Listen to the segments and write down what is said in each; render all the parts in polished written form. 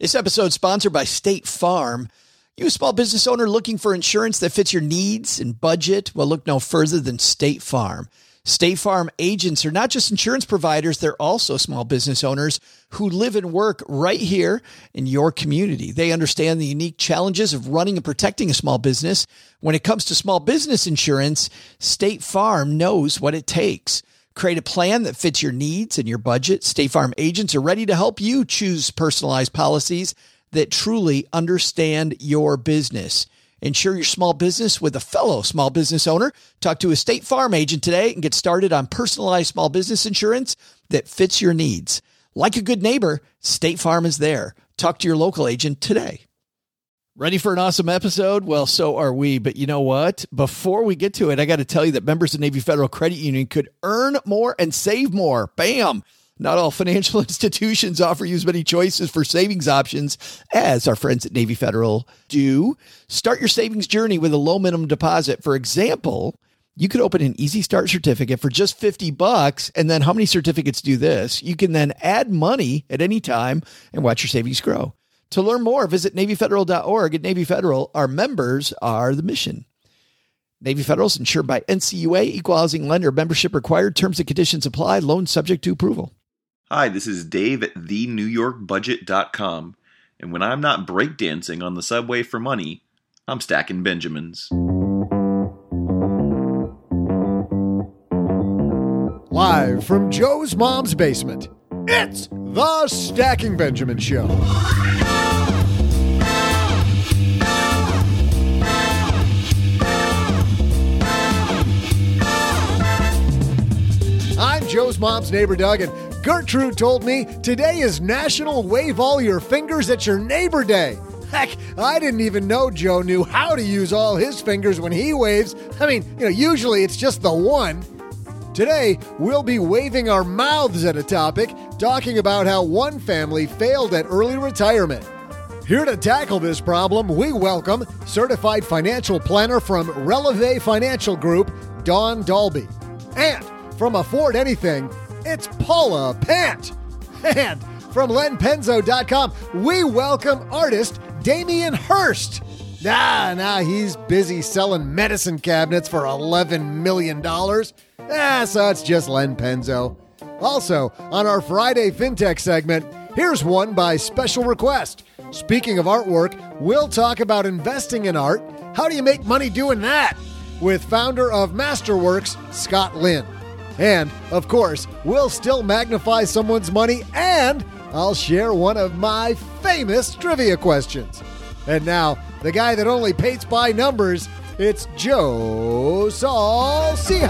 This episode is sponsored by State Farm. You a small business owner looking for insurance that fits your needs and budget? Well, look no further than State Farm. State Farm agents are not just insurance providers, they're also small business owners who live and work right here in your community. They understand the unique challenges of running and protecting a small business. When it comes to small business insurance, State Farm knows what it takes. Create a plan that fits your needs and your budget. State Farm agents are ready to help you choose personalized policies that truly understand your business. Insure your small business with a fellow small business owner. Talk to a State Farm agent today and get started on personalized small business insurance that fits your needs. Like a good neighbor, State Farm is there. Talk to your local agent today. Ready for an awesome episode? Well, so are we. But you know what? Before we get to it, I got to tell you that members of Navy Federal Credit Union could earn more and save more. Bam! Not all financial institutions offer you as many choices for savings options as our friends at Navy Federal do. Start your savings journey with a low minimum deposit. For example, you could open an Easy Start certificate for just $50. And then how many certificates do this? You can then add money at any time and watch your savings grow. To learn more, visit NavyFederal.org. At Navy Federal, our members are the mission. Navy Federal is insured by NCUA, Equal Housing Lender. Membership required. Terms and conditions apply. Loan subject to approval. Hi, this is Dave at TheNewYorkBudget.com. And when I'm not breakdancing on the subway for money, I'm stacking Benjamins. Live from Joe's mom's basement, it's the Stacking Benjamin Show. I'm Joe's mom's neighbor, Doug, and Gertrude told me today is National Wave All Your Fingers at Your Neighbor Day. Heck, I didn't even know Joe knew how to use all his fingers when he waves. I mean, usually it's just the one. Today, we'll be waving our mouths at a topic, talking about how one family failed at early retirement. Here to tackle this problem, we welcome certified financial planner from Releve Financial Group, Dawn Dalby. And from Afford Anything, it's Paula Pant. And from LenPenzo.com, we welcome artist Damian Hirst. He's busy selling medicine cabinets for $11 million. So it's just Len Penzo. Also, on our Friday FinTech segment, here's one by special request. Speaking of artwork, we'll talk about investing in art. How do you make money doing that? With founder of Masterworks, Scott Lynn. And, of course, we'll still magnify someone's money, and I'll share one of my famous trivia questions. And now, the guy that only paints by numbers, it's Joe Saul-Sehy.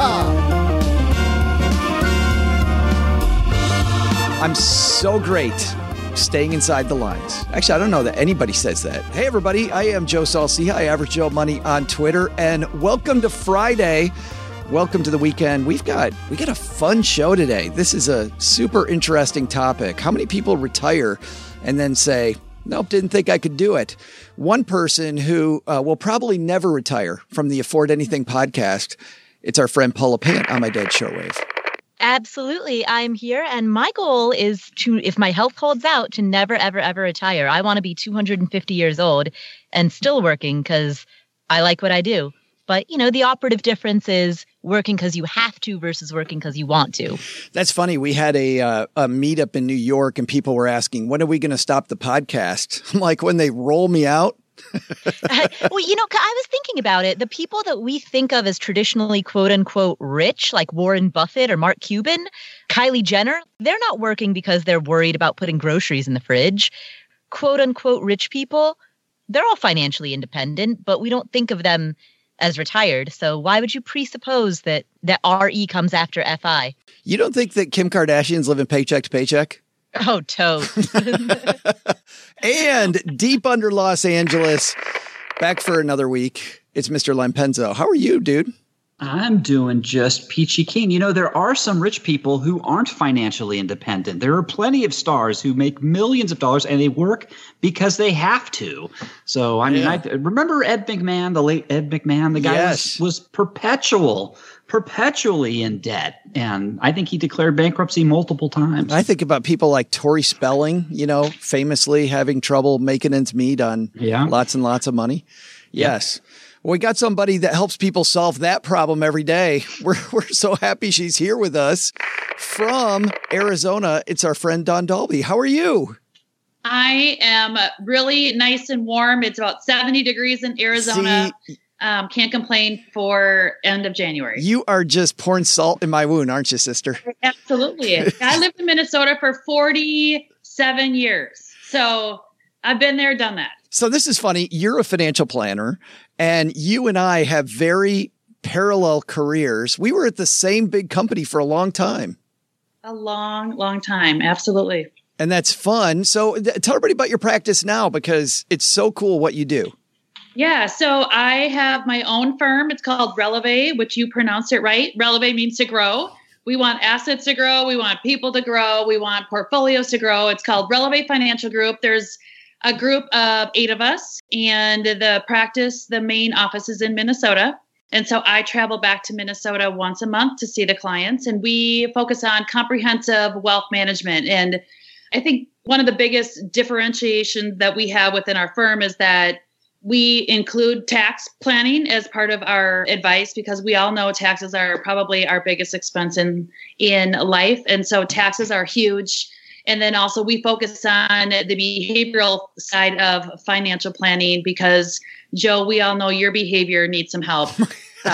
I'm so great staying inside the lines. Actually, I don't know that anybody says that. Hey, everybody. I am Joe Saul-Sehy, Average Joe Money on Twitter, and welcome to Friday. Welcome to the weekend. We got a fun show today. This is a super interesting topic. How many people retire and then say, nope, didn't think I could do it? One person who will probably never retire from the Afford Anything podcast, it's our friend Paula Pant on my dad's shortwave. Absolutely. I'm here, and my goal is to, if my health holds out, to never, ever, ever retire. I want to be 250 years old and still working because I like what I do. But, the operative difference is working because you have to versus working because you want to. That's funny. We had a meetup in New York and people were asking, when are we going to stop the podcast? I'm like, when they roll me out? I was thinking about it. The people that we think of as traditionally, quote unquote, rich, like Warren Buffett or Mark Cuban, Kylie Jenner, they're not working because they're worried about putting groceries in the fridge. Quote unquote, rich people, they're all financially independent, but we don't think of them as retired. So why would you presuppose that RE comes after FI? You don't think that Kim Kardashian's living paycheck to paycheck? Oh, totes. And deep under Los Angeles, back for another week, it's Mr. Len Penzo. How are you, dude? I'm doing just peachy keen. You know, there are some rich people who aren't financially independent. There are plenty of stars who make millions of dollars and they work because they have to. So, I mean, I remember Ed McMahon, the late Ed McMahon, the guy was perpetually in debt. And I think he declared bankruptcy multiple times. I think about people like Tori Spelling, you know, famously having trouble making ends meet on lots and lots of money. Yes. Well, we got somebody that helps people solve that problem every day. We're so happy she's here with us from Arizona. It's our friend Dawn Dalby. How are you? I am really nice and warm. It's about 70 degrees in Arizona. Can't complain for end of January. You are just pouring salt in my wound, aren't you, sister? Absolutely. I lived in Minnesota for 47 years. So I've been there, done that. So this is funny. You're a financial planner and you and I have very parallel careers. We were at the same big company for a long time. A long, long time. Absolutely. And that's fun. So tell everybody about your practice now, because it's so cool what you do. Yeah. So I have my own firm. It's called Releve, which you pronounced it right. Releve means to grow. We want assets to grow. We want people to grow. We want portfolios to grow. It's called Releve Financial Group. There's a group of 8 of us, and the main office is in Minnesota. And so I travel back to Minnesota once a month to see the clients, and we focus on comprehensive wealth management. And I think one of the biggest differentiations that we have within our firm is that we include tax planning as part of our advice, because we all know taxes are probably our biggest expense in life. And so taxes are huge. And then also we focus on the behavioral side of financial planning, because Joe, we all know your behavior needs some help. So,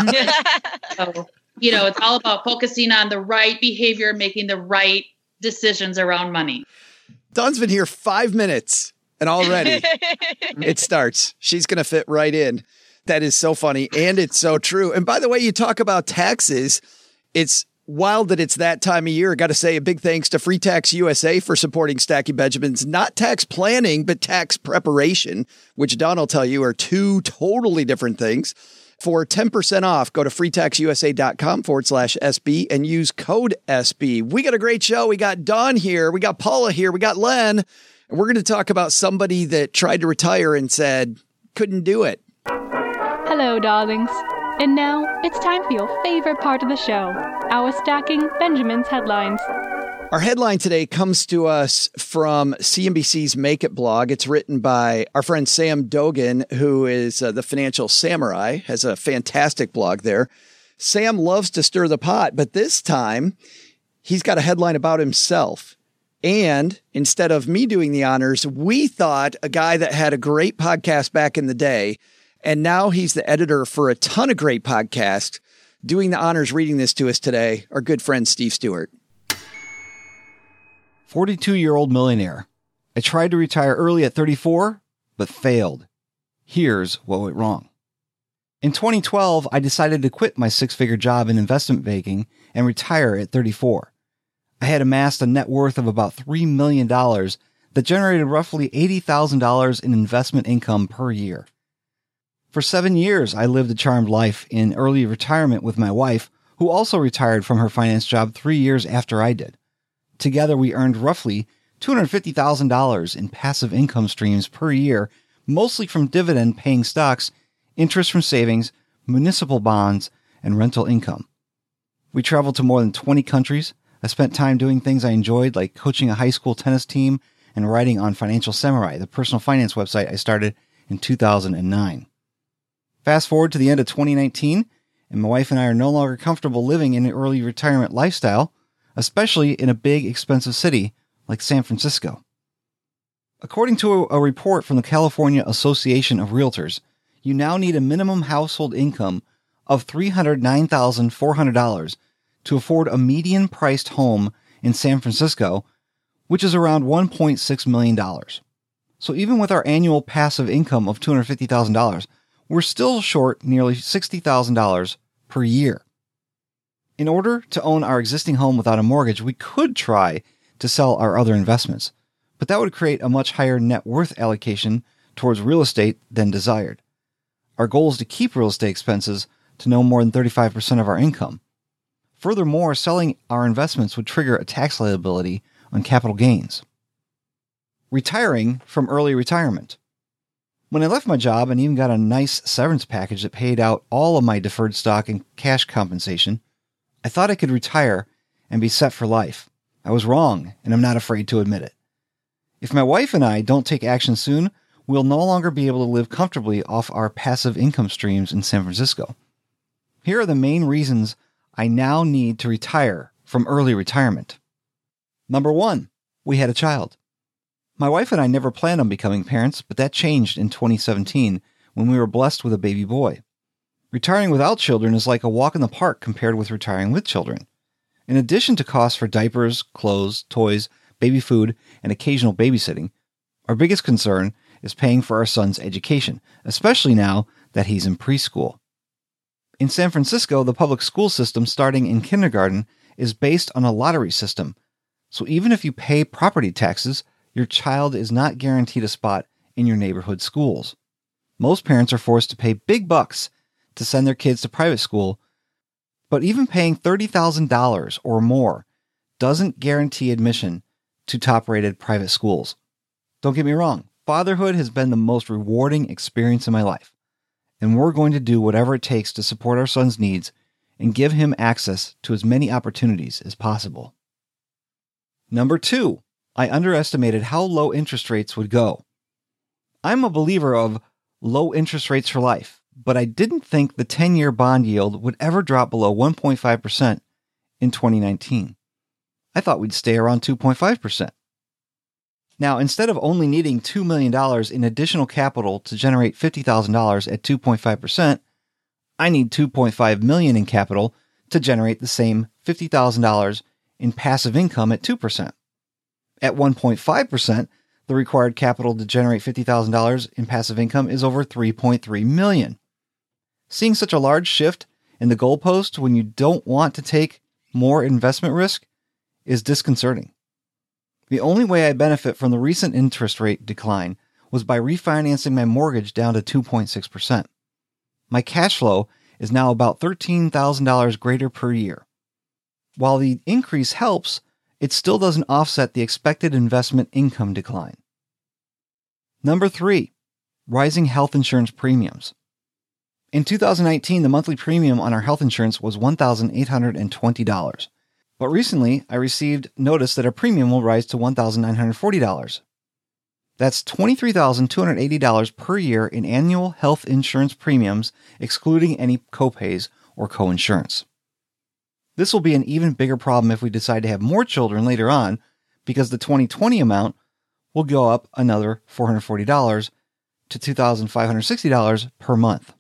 you know, it's all about focusing on the right behavior, making the right decisions around money. Dawn's been here 5 minutes and already it starts. She's going to fit right in. That is so funny. And it's so true. And by the way, you talk about taxes. It's wild that it's that time of year. Got to say a big thanks to Free Tax USA for supporting Stacking Benjamins. Not tax planning, but tax preparation, which Dawn will tell you are 2 totally different things. For 10% off, go to freetaxusa.com/SB and use code SB. We got a great show. We got Dawn here. We got Paula here. We got Len. And we're going to talk about somebody that tried to retire and said, couldn't do it. Hello, darlings. And now it's time for your favorite part of the show, our Stacking Benjamins headlines. Our headline today comes to us from CNBC's Make It blog. It's written by our friend Sam Dogan, who is the Financial Samurai, has a fantastic blog there. Sam loves to stir the pot, but this time he's got a headline about himself. And instead of me doing the honors, we thought a guy that had a great podcast back in the day, and now he's the editor for a ton of great podcasts, doing the honors reading this to us today, our good friend Steve Stewart. 42-year-old millionaire. I tried to retire early at 34, but failed. Here's what went wrong. In 2012, I decided to quit my 6-figure job in investment banking and retire at 34. I had amassed a net worth of about $3 million that generated roughly $80,000 in investment income per year. For 7 years, I lived a charmed life in early retirement with my wife, who also retired from her finance job 3 years after I did. Together, we earned roughly $250,000 in passive income streams per year, mostly from dividend-paying stocks, interest from savings, municipal bonds, and rental income. We traveled to more than 20 countries. I spent time doing things I enjoyed, like coaching a high school tennis team and writing on Financial Samurai, the personal finance website I started in 2009. Fast forward to the end of 2019, and my wife and I are no longer comfortable living in an early retirement lifestyle, especially in a big, expensive city like San Francisco. According to a report from the California Association of Realtors, you now need a minimum household income of $309,400 to afford a median-priced home in San Francisco, which is around $1.6 million. So even with our annual passive income of $250,000, we're still short nearly $60,000 per year. In order to own our existing home without a mortgage, we could try to sell our other investments, but that would create a much higher net worth allocation towards real estate than desired. Our goal is to keep real estate expenses to no more than 35% of our income. Furthermore, selling our investments would trigger a tax liability on capital gains. Retiring from early retirement. When I left my job and even got a nice severance package that paid out all of my deferred stock and cash compensation, I thought I could retire and be set for life. I was wrong, and I'm not afraid to admit it. If my wife and I don't take action soon, we'll no longer be able to live comfortably off our passive income streams in San Francisco. Here are the main reasons I now need to retire from early retirement. Number 1, we had a child. My wife and I never planned on becoming parents, but that changed in 2017 when we were blessed with a baby boy. Retiring without children is like a walk in the park compared with retiring with children. In addition to costs for diapers, clothes, toys, baby food, and occasional babysitting, our biggest concern is paying for our son's education, especially now that he's in preschool. In San Francisco, the public school system starting in kindergarten is based on a lottery system, so even if you pay property taxes, your child is not guaranteed a spot in your neighborhood schools. Most parents are forced to pay big bucks to send their kids to private school, but even paying $30,000 or more doesn't guarantee admission to top-rated private schools. Don't get me wrong, fatherhood has been the most rewarding experience in my life, and we're going to do whatever it takes to support our son's needs and give him access to as many opportunities as possible. Number 2, I underestimated how low interest rates would go. I'm a believer of low interest rates for life, but I didn't think the 10-year bond yield would ever drop below 1.5% in 2019. I thought we'd stay around 2.5%. Now, instead of only needing $2 million in additional capital to generate $50,000 at 2.5%, I need $2.5 million in capital to generate the same $50,000 in passive income at 2%. At 1.5%, the required capital to generate $50,000 in passive income is over $3.3 million. Seeing such a large shift in the goalpost when you don't want to take more investment risk is disconcerting. The only way I benefit from the recent interest rate decline was by refinancing my mortgage down to 2.6%. My cash flow is now about $13,000 greater per year. While the increase helps, it still doesn't offset the expected investment income decline. Number 3, rising health insurance premiums. In 2019, the monthly premium on our health insurance was $1,820. But recently, I received notice that our premium will rise to $1,940. That's $23,280 per year in annual health insurance premiums, excluding any copays or coinsurance. This will be an even bigger problem if we decide to have more children later on, because the 2020 amount will go up another $440 to $2,560 per month.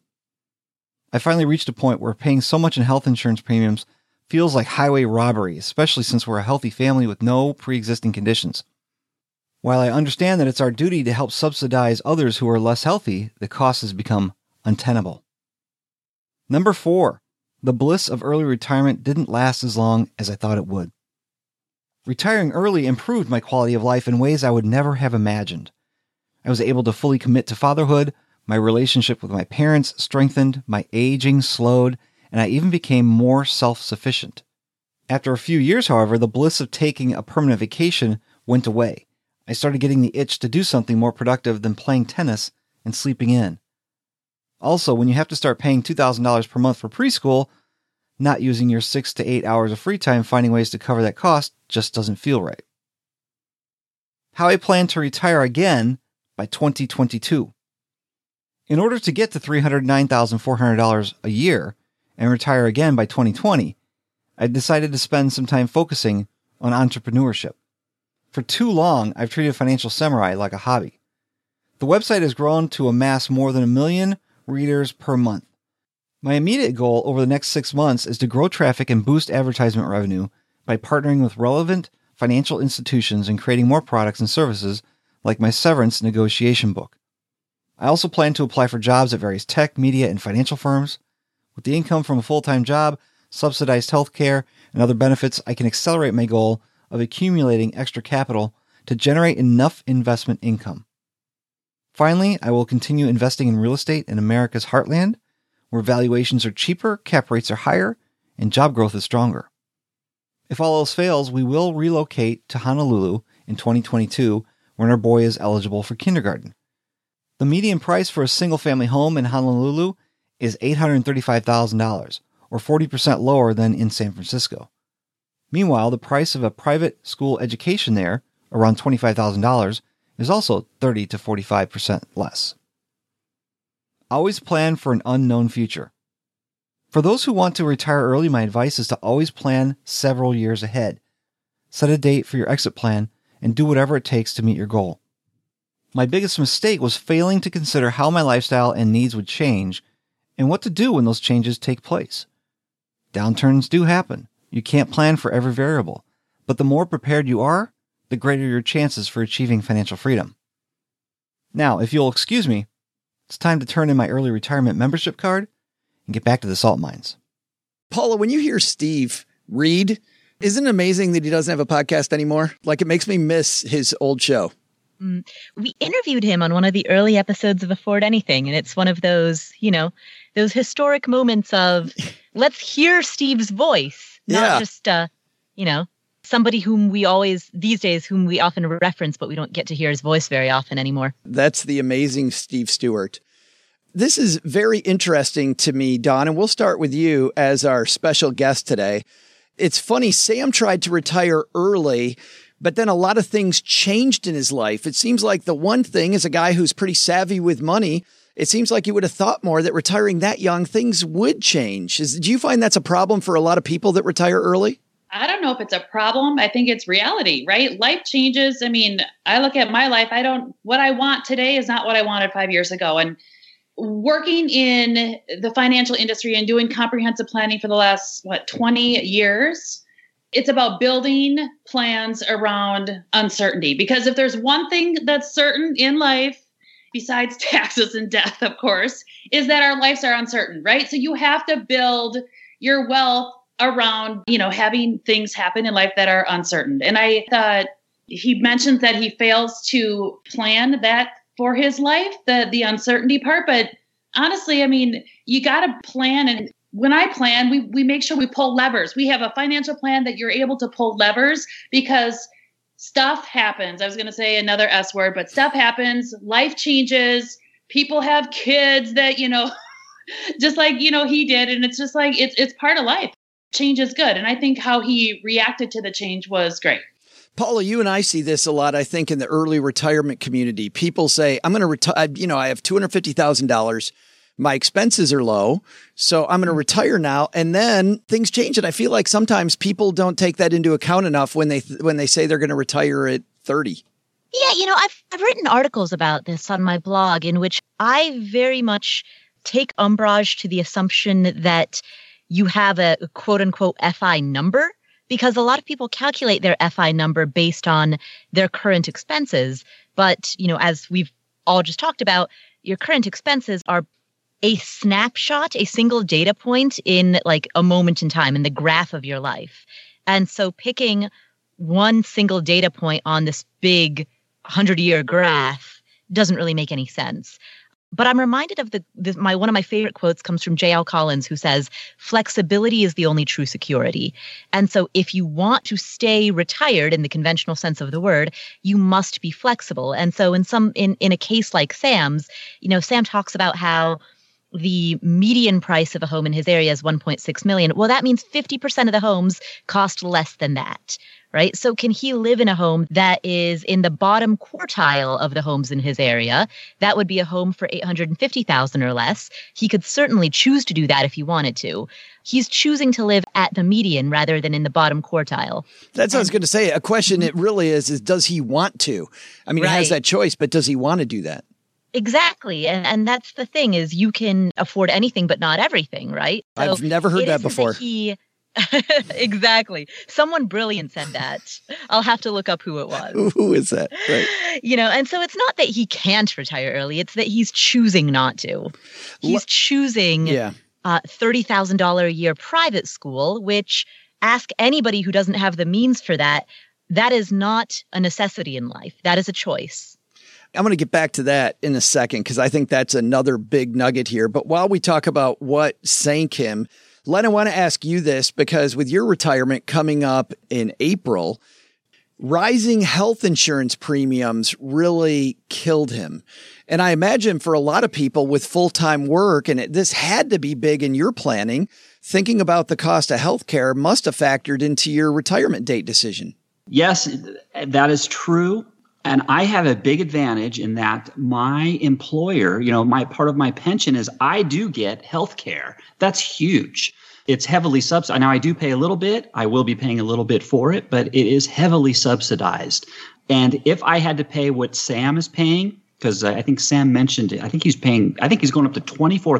I finally reached a point where paying so much in health insurance premiums feels like highway robbery, especially since we're a healthy family with no pre-existing conditions. While I understand that it's our duty to help subsidize others who are less healthy, the cost has become untenable. Number 4, the bliss of early retirement didn't last as long as I thought it would. Retiring early improved my quality of life in ways I would never have imagined. I was able to fully commit to fatherhood, my relationship with my parents strengthened, my aging slowed, and I even became more self-sufficient. After a few years, however, the bliss of taking a permanent vacation went away. I started getting the itch to do something more productive than playing tennis and sleeping in. Also, when you have to start paying $2,000 per month for preschool, not using your 6 to 8 hours of free time finding ways to cover that cost just doesn't feel right. How I plan to retire again by 2022. In order to get to $309,400 a year and retire again by 2020, I decided to spend some time focusing on entrepreneurship. For too long, I've treated Financial Samurai like a hobby. The website has grown to amass more than 1 million readers per month. My immediate goal over the next 6 months is to grow traffic and boost advertisement revenue by partnering with relevant financial institutions and creating more products and services like my severance negotiation book. I also plan to apply for jobs at various tech, media, and financial firms. With the income from a full-time job, subsidized health care, and other benefits, I can accelerate my goal of accumulating extra capital to generate enough investment income. Finally, I will continue investing in real estate in America's heartland, where valuations are cheaper, cap rates are higher, and job growth is stronger. If all else fails, we will relocate to Honolulu in 2022 when our boy is eligible for kindergarten. The median price for a single-family home in Honolulu is $835,000, or 40% lower than in San Francisco. Meanwhile, the price of a private school education there, around $25,000, is also 30 to 45% less. Always plan for an unknown future. For those who want to retire early, my advice is to always plan several years ahead. Set a date for your exit plan and do whatever it takes to meet your goal. My biggest mistake was failing to consider how my lifestyle and needs would change and what to do when those changes take place. Downturns do happen. You can't plan for every variable, but the more prepared you are, the greater your chances for achieving financial freedom. Now, if you'll excuse me, it's time to turn in my early retirement membership card and get back to the salt mines. Paula, when you hear Steve read, isn't it amazing that he doesn't have a podcast anymore? Like, it makes me miss his old show. We interviewed him on one of the early episodes of Afford Anything, and it's one of those, those historic moments of let's hear Steve's voice, not just, somebody whom we often reference, but we don't get to hear his voice very often anymore. That's the amazing Steve Stewart. This is very interesting to me, Don, and we'll start with you as our special guest today. It's funny, Sam tried to retire early, but then a lot of things changed in his life. It seems like the one thing, as a guy who's pretty savvy with money, it seems like you would have thought more that retiring that young, things would change. Do you find that's a problem for a lot of people that retire early? I don't know if it's a problem. I think it's reality, right? Life changes. I mean, I look at my life. What I want today is not what I wanted 5 years ago. And working in the financial industry and doing comprehensive planning for the last, 20 years, it's about building plans around uncertainty. Because if there's one thing that's certain in life, besides taxes and death, of course, is that our lives are uncertain, right? So you have to build your wealth around, having things happen in life that are uncertain. And I thought he mentioned that he fails to plan that for his life, the uncertainty part. But honestly, I mean, you got to plan. And when I plan, we make sure we pull levers. We have a financial plan that you're able to pull levers because stuff happens. I was going to say another S word, but stuff happens. Life changes. People have kids that, just like, he did. And it's just like, it's part of life. Change is good. And I think how he reacted to the change was great. Paula, you and I see this a lot, I think, in the early retirement community. People say, I'm going to retire, I have $250,000. My expenses are low, so I'm going to retire now. And then things change. And I feel like sometimes people don't take that into account enough when they say they're going to retire at 30. Yeah, I've written articles about this on my blog in which I very much take umbrage to the assumption that you have a quote unquote FI number, because a lot of people calculate their FI number based on their current expenses. But, as we've all just talked about, your current expenses are a snapshot, a single data point in like a moment in time in the graph of your life. And so picking one single data point on this big 100-year graph doesn't really make any sense. But I'm reminded of one of my favorite quotes comes from J.L. Collins, who says, flexibility is the only true security. And so if you want to stay retired in the conventional sense of the word, you must be flexible. And so in a case like Sam's, Sam talks about how the median price of a home in his area is $1.6 million. Well, that means 50% of the homes cost less than that, right? So can he live in a home that is in the bottom quartile of the homes in his area? That would be a home for $850,000 or less. He could certainly choose to do that if he wanted to. He's choosing to live at the median rather than in the bottom quartile. That's what I was going to say. A question it really is does he want to? I mean, He has that choice, but does he want to do that? Exactly. And that's the thing is you can afford anything, but not everything, right? So I've never heard that before. Exactly. Someone brilliant said that. I'll have to look up who it was. Who is that? Right. And so it's not that he can't retire early. It's that he's choosing not to. He's choosing $30,000 a year private school, which ask anybody who doesn't have the means for that. That is not a necessity in life. That is a choice. I'm going to get back to that in a second because I think that's another big nugget here. But while we talk about what sank him, Len, I want to ask you this because with your retirement coming up in April, rising health insurance premiums really killed him. And I imagine for a lot of people with full-time work, and this had to be big in your planning, thinking about the cost of healthcare must have factored into your retirement date decision. Yes, that is true. And I have a big advantage in that my employer, my part of my pension is I do get health care. That's huge. It's heavily subsidized. Now, I do pay a little bit. I will be paying a little bit for it, but it is heavily subsidized. And if I had to pay what Sam is paying, because I think Sam mentioned it, I think he's going up to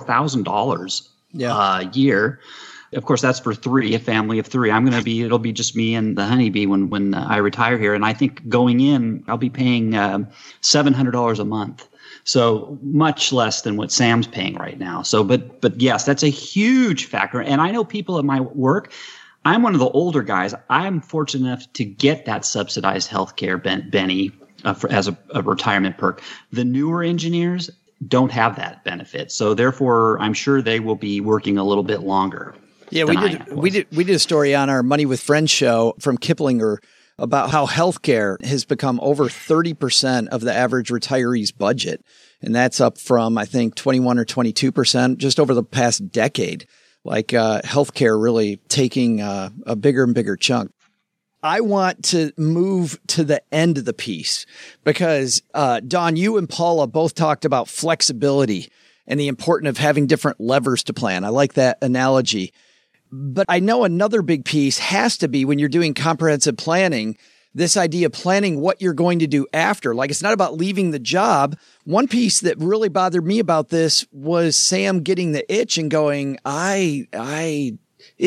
$24,000 a year. Of course, that's for three, a family of three. It'll be just me and the honeybee when I retire here. And I think going in, I'll be paying $700 a month. So much less than what Sam's paying right now. So, but yes, that's a huge factor. And I know people at my work, I'm one of the older guys. I'm fortunate enough to get that subsidized health care, Benny, as a retirement perk. The newer engineers don't have that benefit. So therefore, I'm sure they will be working a little bit longer. Yeah, we did a story on our Money with Friends show from Kiplinger about how healthcare has become over 30% of the average retiree's budget. And that's up from, I think, 21 or 22% just over the past decade. Like healthcare really taking a bigger and bigger chunk. I want to move to the end of the piece because, Don, you and Paula both talked about flexibility and the importance of having different levers to plan. I like that analogy. But I know another big piece has to be when you're doing comprehensive planning, this idea of planning what you're going to do after. Like, it's not about leaving the job. One piece that really bothered me about this was Sam getting the itch and going, didn't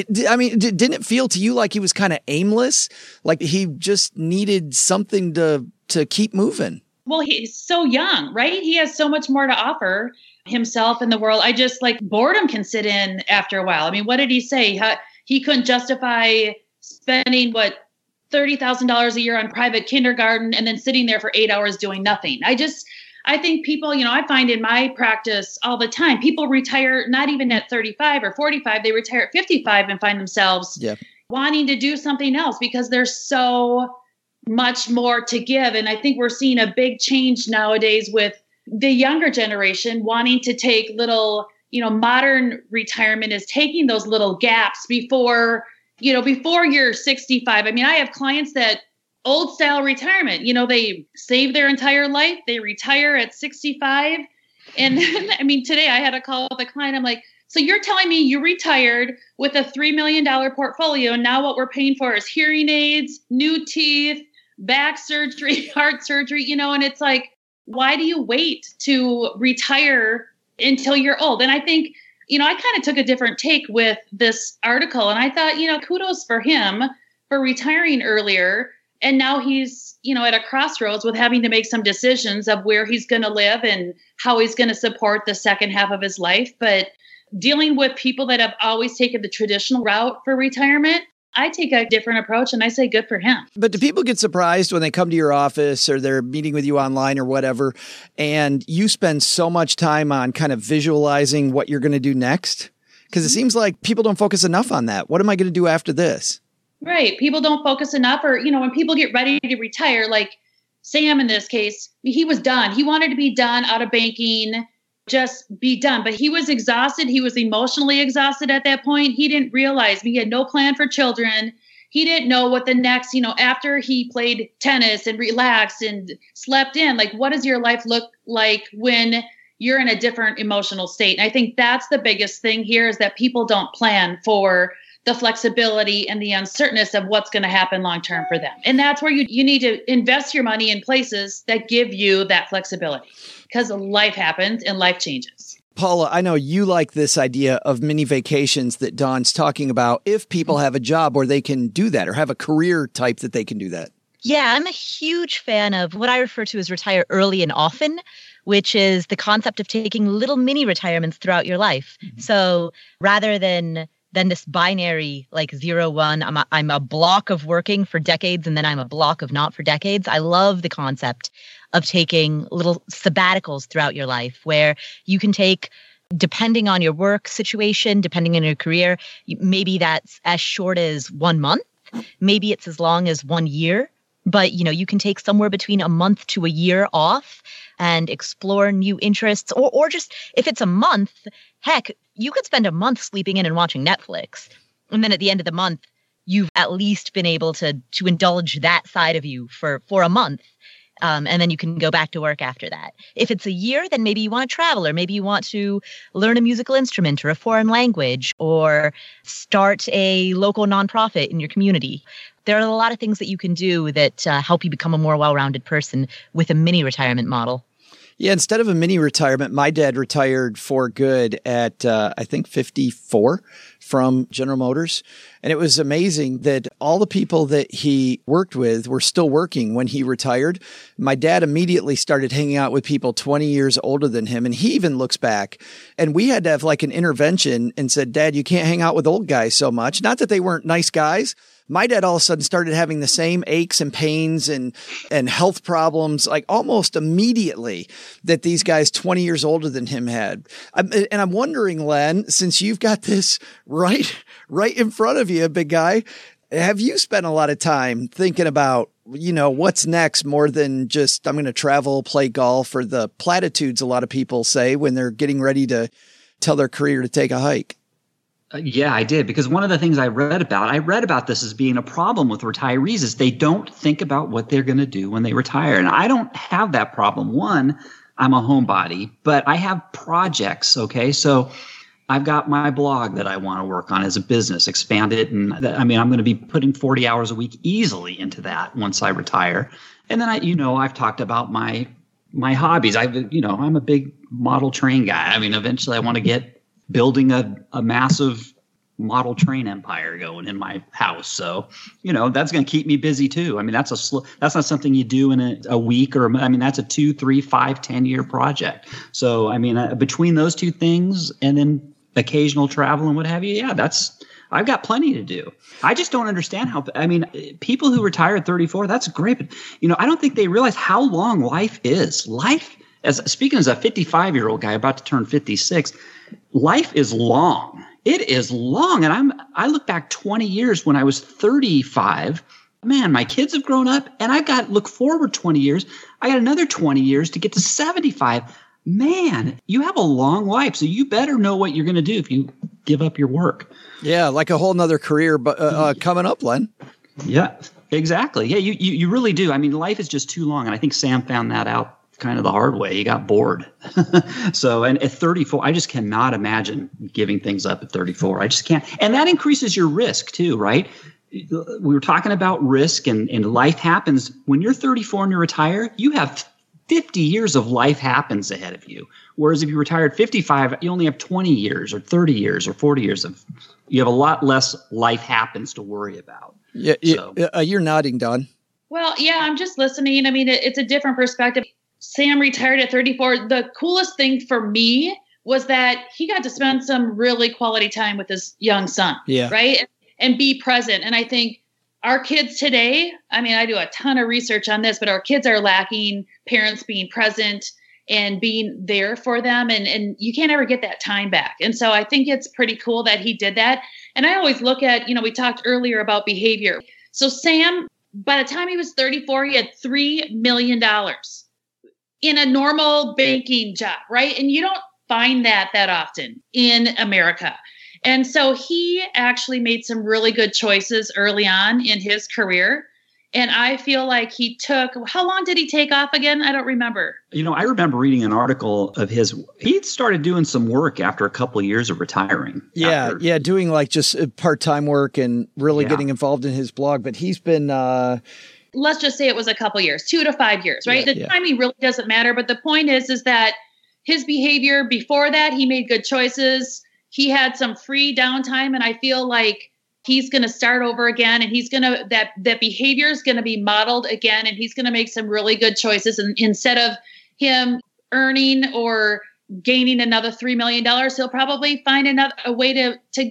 it feel to you like he was kind of aimless? Like he just needed something to keep moving? Well, he's so young, right? He has so much more to offer himself in the world. I just boredom can sit in after a while. I mean, what did he say? He couldn't justify spending $30,000 a year on private kindergarten and then sitting there for 8 hours doing nothing. I think people, I find in my practice all the time, people retire not even at 35 or 45, they retire at 55 and find themselves wanting to do something else because there's so much more to give. And I think we're seeing a big change nowadays with the younger generation wanting to take little, modern retirement is taking those little gaps before you're 65. I mean, I have clients that old style retirement, they save their entire life. They retire at 65. And I mean, today I had a call with a client. I'm like, so you're telling me you retired with a $3 million portfolio. And now what we're paying for is hearing aids, new teeth, back surgery, heart surgery, and it's like, why do you wait to retire until you're old? And I think, I kind of took a different take with this article and I thought, kudos for him for retiring earlier. And now he's, at a crossroads with having to make some decisions of where he's going to live and how he's going to support the second half of his life. But dealing with people that have always taken the traditional route for retirement, I take a different approach and I say good for him. But do people get surprised when they come to your office or they're meeting with you online or whatever, and you spend so much time on kind of visualizing what you're going to do next? Because it seems like people don't focus enough on that. What am I going to do after this? Right. People don't focus enough or, when people get ready to retire, like Sam in this case, he was done. He wanted to be done out of banking, just be done. But he was exhausted. He was emotionally exhausted at that point. He didn't realize he had no plan for children. He didn't know what the next, after he played tennis and relaxed and slept in, like, what does your life look like when you're in a different emotional state? And I think that's the biggest thing here is that people don't plan for the flexibility and the uncertainness of what's going to happen long-term for them. And that's where you need to invest your money in places that give you that flexibility because life happens and life changes. Paula, I know you like this idea of mini vacations that Don's talking about if people have a job where they can do that or have a career type that they can do that. Yeah, I'm a huge fan of what I refer to as retire early and often, which is the concept of taking little mini retirements throughout your life. Mm-hmm. So rather than than this binary, like 0-1. I'm a block of working for decades and then I'm a block of not for decades. I love the concept of taking little sabbaticals throughout your life where you can take, depending on your work situation, depending on your career, maybe that's as short as 1 month. Maybe it's as long as 1 year. But, you can take somewhere between a month to a year off and explore new interests. Or just if it's a month, heck, you could spend a month sleeping in and watching Netflix. And then at the end of the month, you've at least been able to indulge that side of you for a month. And then you can go back to work after that. If it's a year, then maybe you want to travel, or maybe you want to learn a musical instrument or a foreign language, or start a local nonprofit in your community. There are a lot of things that you can do that help you become a more well-rounded person with a mini retirement model. Yeah, instead of a mini retirement, my dad retired for good at, I think, 54 from General Motors. And it was amazing that all the people that he worked with were still working when he retired. My dad immediately started hanging out with people 20 years older than him. And he even looks back, and we had to have like an intervention and said, Dad, you can't hang out with old guys so much. Not that they weren't nice guys. My dad all of a sudden started having the same aches and pains and health problems, like almost immediately, that these guys 20 years older than him had. And I'm wondering, Len, since you've got this right in front of you, big guy, have you spent a lot of time thinking about, what's next more than just, I'm going to travel, play golf, or the platitudes a lot of people say when they're getting ready to tell their career to take a hike? Yeah, I did. Because one of the things I read about this as being a problem with retirees is they don't think about what they're going to do when they retire. And I don't have that problem. One, I'm a homebody, but I have projects. Okay. So I've got my blog that I want to work on as a business, expand it. And I'm going to be putting 40 hours a week easily into that once I retire. And then I've talked about my hobbies. I'm a big model train guy. Eventually I want to get building a massive model train empire going in my house. So, that's going to keep me busy too. That's not something you do in a week that's a 2, 3, 5, 10-year project. So, between those two things and then occasional travel and what have you, I've got plenty to do. I just don't understand how, people who retire at 34, that's great. But, I don't think they realize how long life is. Speaking as a 55-year-old guy about to turn 56, life is long. It is long. And I look back 20 years when I was 35. Man, my kids have grown up, and look forward 20 years. I got another 20 years to get to 75. Man, you have a long life. So you better know what you're going to do if you give up your work. Yeah, like a whole nother career coming up, Len. Yeah, exactly. Yeah, you really do. Life is just too long. And I think Sam found that out kind of the hard way. He got bored. So, and at 34, I just cannot imagine giving things up at 34. I just can't. And that increases your risk too, right? We were talking about risk, and life happens. When you're 34 and you retire, you have 50 years of life happens ahead of you. Whereas if you retire at 55, you only have 20 years or 30 years or 40 years you have a lot less life happens to worry about. Yeah, so. You're nodding, Dawn. Well, yeah, I'm just listening. It's a different perspective. Sam retired at 34. The coolest thing for me was that he got to spend some really quality time with his young son, right? And be present. And I think our kids today, I do a ton of research on this, but our kids are lacking parents being present and being there for them. And you can't ever get that time back. And so I think it's pretty cool that he did that. And I always look at, we talked earlier about behavior. So Sam, by the time he was 34, he had $3 million in a normal banking job, right? And you don't find that often in America. And so he actually made some really good choices early on in his career. And I feel like he took, how long did he take off again? I don't remember. I remember reading an article of his. He started doing some work after a couple of years of retiring. Yeah, doing like just part-time work and really getting involved in his blog. But he's been... let's just say it was a couple years, 2 to 5 years, right? The timing really doesn't matter. But the point is that his behavior before that, he made good choices. He had some free downtime. And I feel like he's going to start over again, and he's going to, that behavior is going to be modeled again. And he's going to make some really good choices. And instead of him earning or gaining another $3 million, he'll probably find a way to get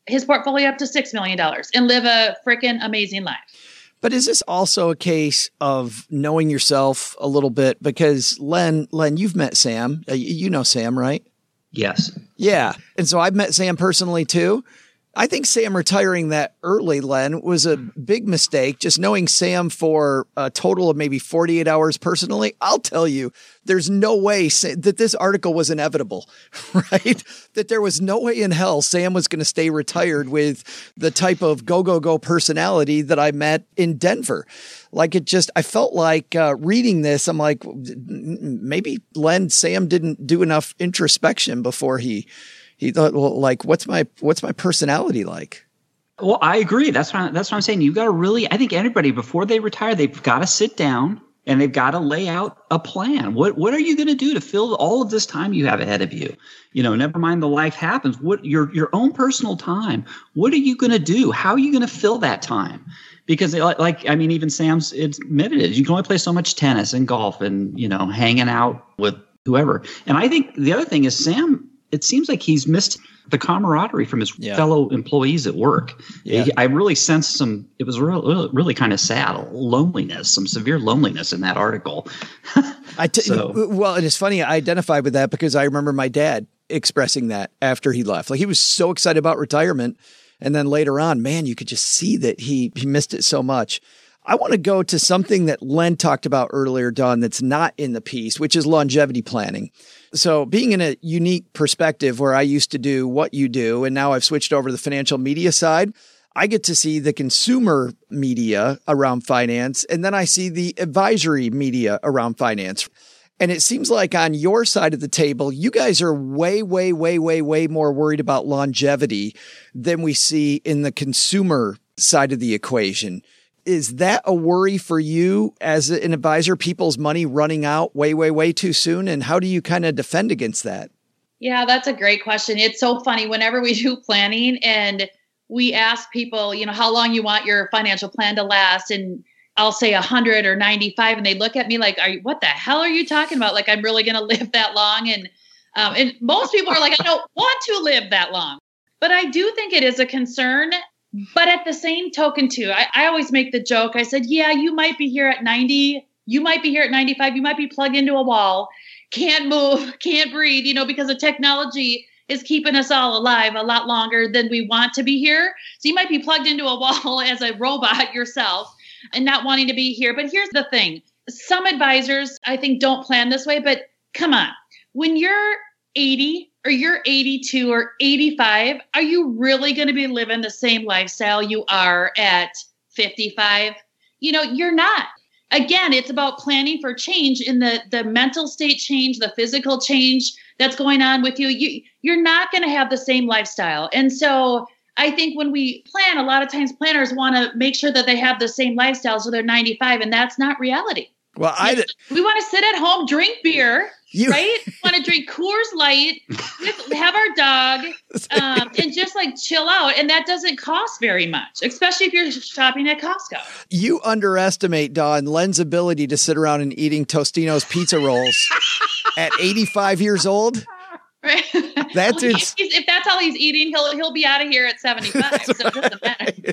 his portfolio up to $6 million and live a freaking amazing life. But is this also a case of knowing yourself a little bit? Because Len, you've met Sam. You know Sam, right? Yes. Yeah. And so I've met Sam personally too. I think Sam retiring that early, Len, was a big mistake. Just knowing Sam for a total of maybe 48 hours personally, I'll tell you, there's no way that this article was inevitable, right? That there was no way in hell Sam was going to stay retired with the type of go personality that I met in Denver. Like I felt like reading this, I'm like, maybe Sam didn't do enough introspection before he thought, well, like, what's my personality like? Well, I agree. That's what I'm saying. You got to really, I think everybody before they retire, they've got to sit down and they've got to lay out a plan. What are you going to do to fill all of this time you have ahead of you? Never mind the life happens. What your own personal time? What are you going to do? How are you going to fill that time? Because even Sam's admitted it. You can only play so much tennis and golf and, hanging out with whoever. And I think the other thing is Sam, it seems like he's missed the camaraderie from his fellow employees at work. Yeah. I really sensed it was really kind of sad, loneliness, some severe loneliness in that article. Well, it is funny. I identified with that because I remember my dad expressing that after he left. Like he was so excited about retirement. And then later on, man, you could just see that he missed it so much. I want to go to something that Len talked about earlier, Dawn, that's not in the piece, which is longevity planning. So being in a unique perspective where I used to do what you do, and now I've switched over to the financial media side, I get to see the consumer media around finance, and then I see the advisory media around finance. And it seems like on your side of the table, you guys are way, way, way, way, way more worried about longevity than we see in the consumer side of the equation. Is that a worry for you as an advisor, people's money running out way, way, way too soon? And how do you kind of defend against that? Yeah, that's a great question. It's so funny whenever we do planning and we ask people, how long you want your financial plan to last. And I'll say 100 or 95. And they look at me like, what the hell are you talking about? Like, I'm really going to live that long. And most people are like, I don't want to live that long. But I do think it is a concern. But at the same token, too, I always make the joke. I said, yeah, you might be here at 90. You might be here at 95. You might be plugged into a wall, can't move, can't breathe, because the technology is keeping us all alive a lot longer than we want to be here. So you might be plugged into a wall as a robot yourself and not wanting to be here. But here's the thing. Some advisors, I think, don't plan this way. But come on, when you're 80 or you're 82 or 85, are you really going to be living the same lifestyle you are at 55? You're not. Again, it's about planning for change in the mental state change, the physical change that's going on with you. You're not going to have the same lifestyle. And so I think when we plan, a lot of times planners want to make sure that they have the same lifestyle so they're 95, and that's not reality. Well, we want to sit at home, drink beer, right? We want to drink Coors Light, have our dog, and just chill out. And that doesn't cost very much, especially if you're shopping at Costco. You underestimate, Dawn, Len's ability to sit around and eating Tostino's pizza rolls at 85 years old. Right. If that's all he's eating, he'll be out of here at 75. So it doesn't matter.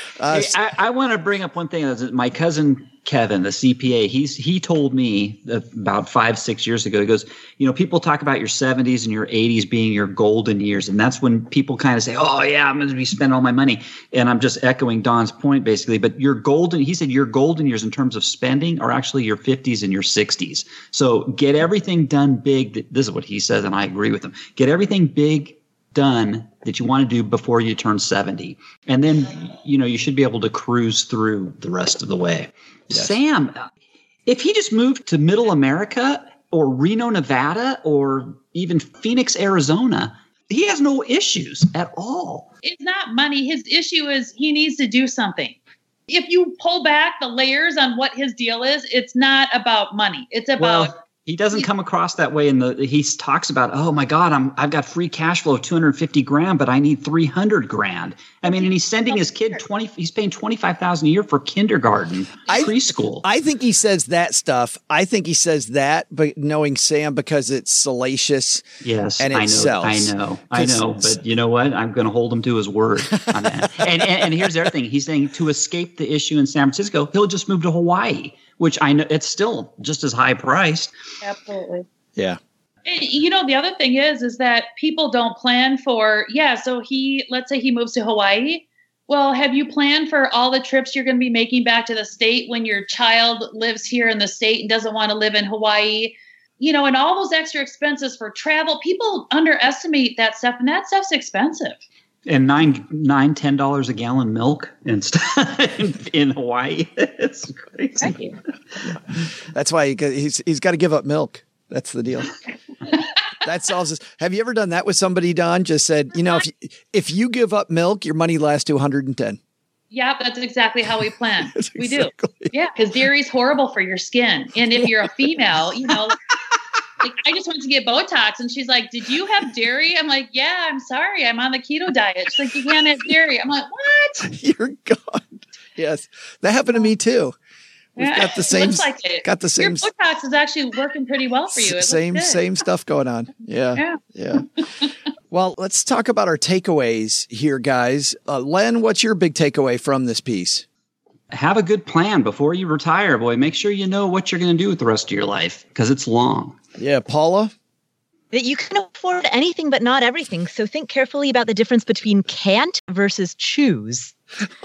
I want to bring up one thing. My cousin Kevin, the CPA, he told me about 5-6 years ago. He goes, people talk about your 70s and your 80s being your golden years, and that's when people kind of say, "Oh yeah, I'm going to be spending all my money." And I'm just echoing Don's point basically. But he said your golden years in terms of spending are actually your 50s and your 60s. So get everything done big. This is what he says, and I agree with him. Get everything big done that you want to do before you turn 70. And then, you should be able to cruise through the rest of the way. Yes. Sam, if he just moved to Middle America or Reno, Nevada, or even Phoenix, Arizona, he has no issues at all. It's not money. His issue is he needs to do something. If you pull back the layers on what his deal is, it's not about money. It's about He doesn't come across that way he talks about, oh my God, I've got free cash flow of 250 grand, but I need 300 grand. I mean, and he's sending his kid he's paying $25,000 a year for kindergarten, preschool. I think he says that stuff. I think he says that, but knowing Sam, because it's salacious. Yes, and it sells. I know. But you know what? I'm going to hold him to his word on that. and here's the other thing. He's saying to escape the issue in San Francisco, he'll just move to Hawaii, which I know it's still just as high priced. Absolutely. Yeah. You know, the other thing is that people don't plan for, so let's say he moves to Hawaii. Well, have you planned for all the trips you're going to be making back to the state when your child lives here in the state and doesn't want to live in Hawaii? You know, and all those extra expenses for travel, people underestimate that stuff, and that stuff's expensive. And $10 a gallon milk and stuff in Hawaii. It's crazy. Thank you. That's why he's got to give up milk. That's the deal. That solves this. Have you ever done that with somebody, Don? Just said, you know, if you give up milk, your money lasts to 110. Yeah, that's exactly how we plan. We do. Yeah, because dairy's horrible for your skin. And if you're a female, you know, like I just went to get Botox and she's like, did you have dairy? I'm like, yeah, I'm sorry. I'm on the keto diet. She's like, you can't have dairy. I'm like, what? You're gone. Yes. That happened to me too. We've got the same, looks like it. Got the same. Your Botox is actually working pretty well for you. Same stuff going on. Yeah. Well, let's talk about our takeaways here, guys. Len, what's your big takeaway from this piece? Have a good plan before you retire, boy. Make sure you know what you're going to do with the rest of your life because it's long. Yeah. Paula? That you can afford anything but not everything. So think carefully about the difference between can't versus choose.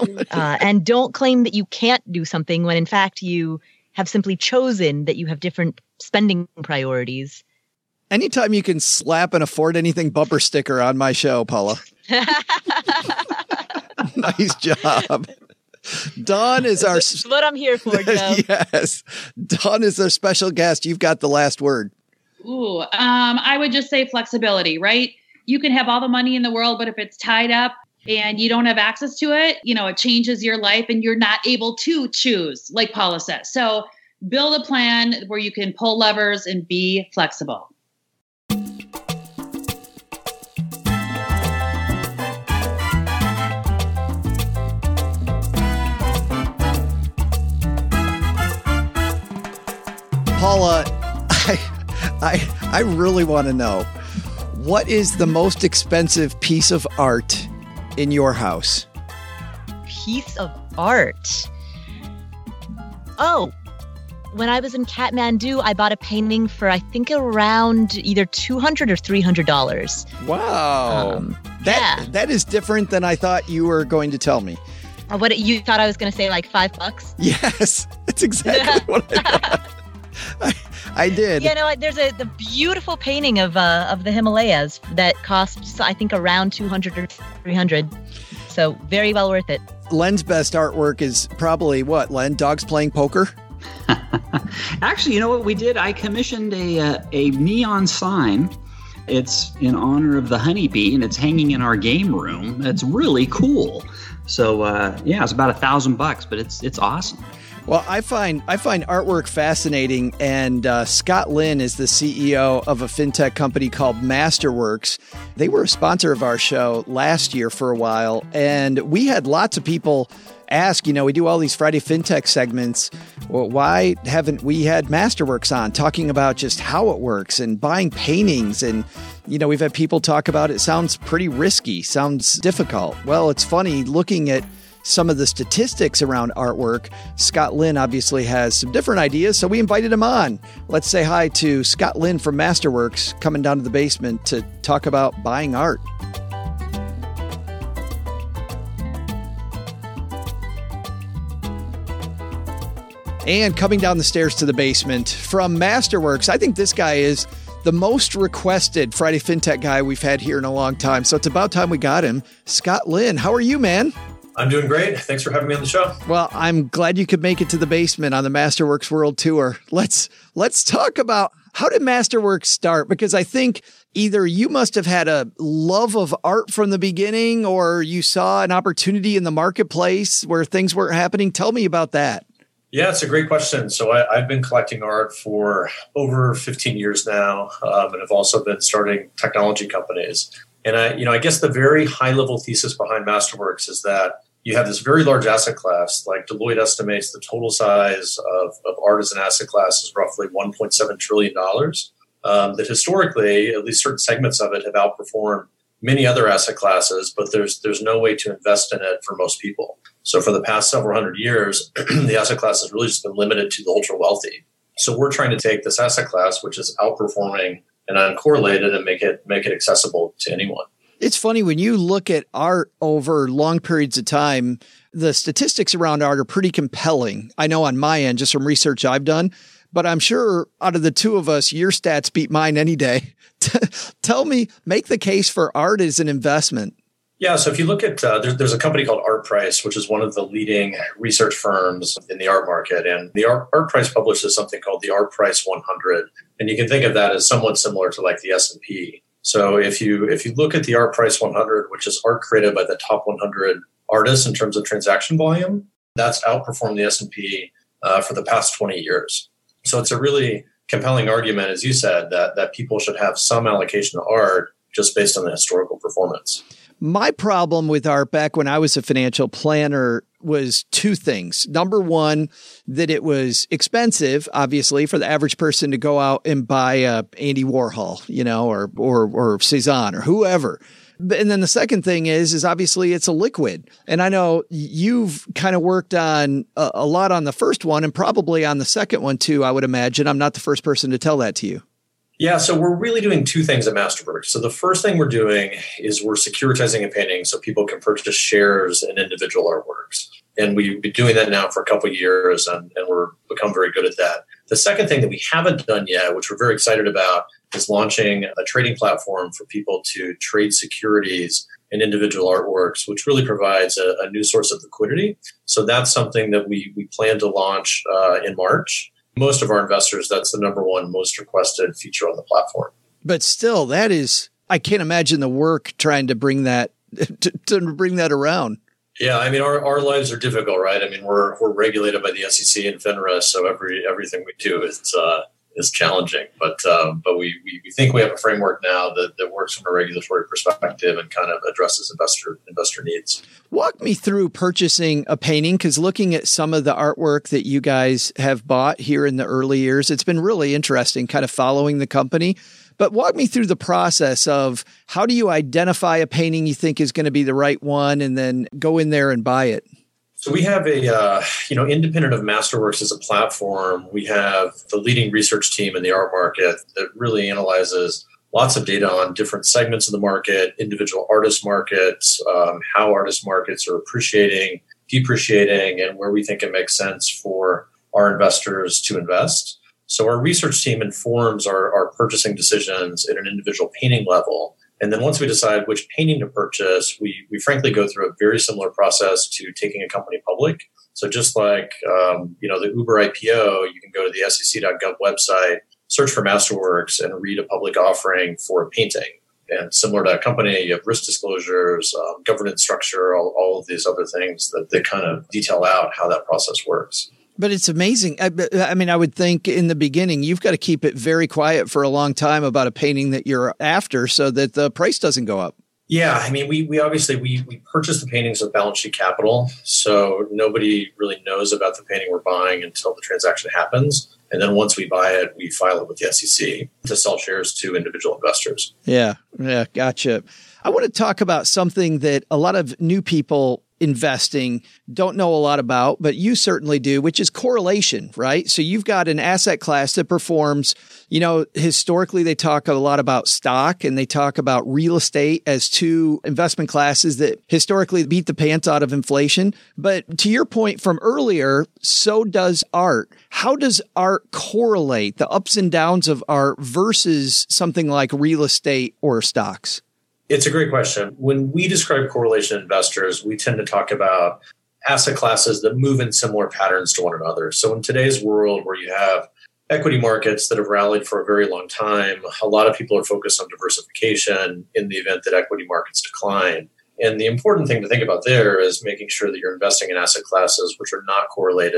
And don't claim that you can't do something when in fact you have simply chosen that you have different spending priorities. Anytime you can slap an afford anything bumper sticker on my show, Paula. Nice job. Don is our... That's what I'm here for, Joe. Yes. Don is our special guest. You've got the last word. Ooh, I would just say flexibility, right? You can have all the money in the world, but if it's tied up and you don't have access to it, you know, it changes your life and you're not able to choose, like Paula says. So build a plan where you can pull levers and be flexible. Paula, I really want to know, what is the most expensive piece of art in your house? Piece of art? Oh, when I was in Kathmandu, I bought a painting for, I think, around either $200 or $300. Wow. That is different than I thought you were going to tell me. What, you thought I was going to say like $5? Yes, that's exactly what I thought. I did. You know, there's the beautiful painting of the Himalayas that costs, I think, around $200 or $300. So very well worth it. Len's best artwork is probably what, Len? Dogs playing poker? Actually, you know what we did? I commissioned a neon sign. It's in honor of the honeybee, and it's hanging in our game room. It's really cool. So, it's about $1,000, but it's awesome. Well, I find artwork fascinating, and Scott Lynn is the CEO of a fintech company called Masterworks. They were a sponsor of our show last year for a while, and we had lots of people ask, you know, we do all these Friday FinTech segments. Well, why haven't we had Masterworks on talking about just how it works and buying paintings? And, you know, we've had people talk about it. Sounds pretty risky, sounds difficult. Well, it's funny looking at some of the statistics around artwork. Scott Lynn obviously has some different ideas, so we invited him on. Let's say hi to Scott Lynn from Masterworks coming down to the basement to talk about buying art. And coming down the stairs to the basement from Masterworks, I think this guy is the most requested Friday FinTech guy we've had here in a long time. So it's about time we got him. Scott Lynn, how are you, man? I'm doing great. Thanks for having me on the show. Well, I'm glad you could make it to the basement on the Masterworks World Tour. Let's talk about, how did Masterworks start? Because I think either you must have had a love of art from the beginning, or you saw an opportunity in the marketplace where things weren't happening. Tell me about that. Yeah, it's a great question. So I've been collecting art for over 15 years now, and have also been starting technology companies. And I guess the very high level thesis behind Masterworks is that you have this very large asset class. Like Deloitte estimates the total size of art as an asset class is roughly $1.7 trillion. That historically, at least certain segments of it have outperformed many other asset classes, but there's no way to invest in it for most people. So for the past several hundred years, the asset class has really just been limited to the ultra wealthy. So we're trying to take this asset class, which is outperforming and uncorrelated, and make it accessible to anyone. It's funny when you look at art over long periods of time, the statistics around art are pretty compelling. I know on my end, just from research I've done, but I'm sure out of the two of us, your stats beat mine any day. Tell me, make the case for art as an investment. Yeah, so if you look at, there's a company called ArtPrice, which is one of the leading research firms in the art market. And the ArtPrice publishes something called the ArtPrice 100. And you can think of that as somewhat similar to like the S&P. So if you look at the ArtPrice 100, which is art created by the top 100 artists in terms of transaction volume, that's outperformed the S&P for the past 20 years. So it's a really compelling argument, as you said, that people should have some allocation to art just based on the historical performance. My problem with art back when I was a financial planner was two things. Number one, that it was expensive, obviously, for the average person to go out and buy a Andy Warhol, or Cezanne or whoever. And then the second thing is obviously it's a liquid. And I know you've kind of worked on a lot on the first one and probably on the second one too, I would imagine. I'm not the first person to tell that to you. Yeah, so we're really doing two things at Masterworks. So the first thing we're doing is we're securitizing a painting so people can purchase shares in individual artworks. And we've been doing that now for a couple of years, and we're become very good at that. The second thing that we haven't done yet, which we're very excited about, is launching a trading platform for people to trade securities in individual artworks, which really provides a new source of liquidity. So that's something that we plan to launch in March. Most of our investors, that's the number one most requested feature on the platform. But still, that is, I can't imagine the work trying to bring that to bring that around. Yeah, I mean, our lives are difficult, right? I mean, we're regulated by the SEC and FINRA, so everything we do is challenging. But we think we have a framework now that works from a regulatory perspective and kind of addresses investor needs. Walk me through purchasing a painting, because looking at some of the artwork that you guys have bought here in the early years, it's been really interesting kind of following the company. But walk me through the process of how do you identify a painting you think is going to be the right one and then go in there and buy it? So we have independent of Masterworks as a platform, we have the leading research team in the art market that really analyzes lots of data on different segments of the market, individual artist markets, how artist markets are appreciating, depreciating, and where we think it makes sense for our investors to invest. So our research team informs our purchasing decisions at an individual painting level. And then once we decide which painting to purchase, we frankly go through a very similar process to taking a company public. So just like, the Uber IPO, you can go to the sec.gov website, search for Masterworks, and read a public offering for a painting. And similar to a company, you have risk disclosures, governance structure, all of these other things that kind of detail out how that process works. But it's amazing. I mean, I would think in the beginning, you've got to keep it very quiet for a long time about a painting that you're after so that the price doesn't go up. Yeah, I mean, we obviously purchase the paintings with balance sheet capital, so nobody really knows about the painting we're buying until the transaction happens. And then once we buy it, we file it with the SEC to sell shares to individual investors. Yeah, gotcha. I want to talk about something that a lot of new people investing don't know a lot about, but you certainly do, which is correlation, right? So you've got an asset class that performs, historically they talk a lot about stock and they talk about real estate as two investment classes that historically beat the pants out of inflation. But to your point from earlier, so does art. How does art correlate, the ups and downs of art versus something like real estate or stocks? It's a great question. When we describe correlation investors, we tend to talk about asset classes that move in similar patterns to one another. So in today's world where you have equity markets that have rallied for a very long time, a lot of people are focused on diversification in the event that equity markets decline. And the important thing to think about there is making sure that you're investing in asset classes which are not correlated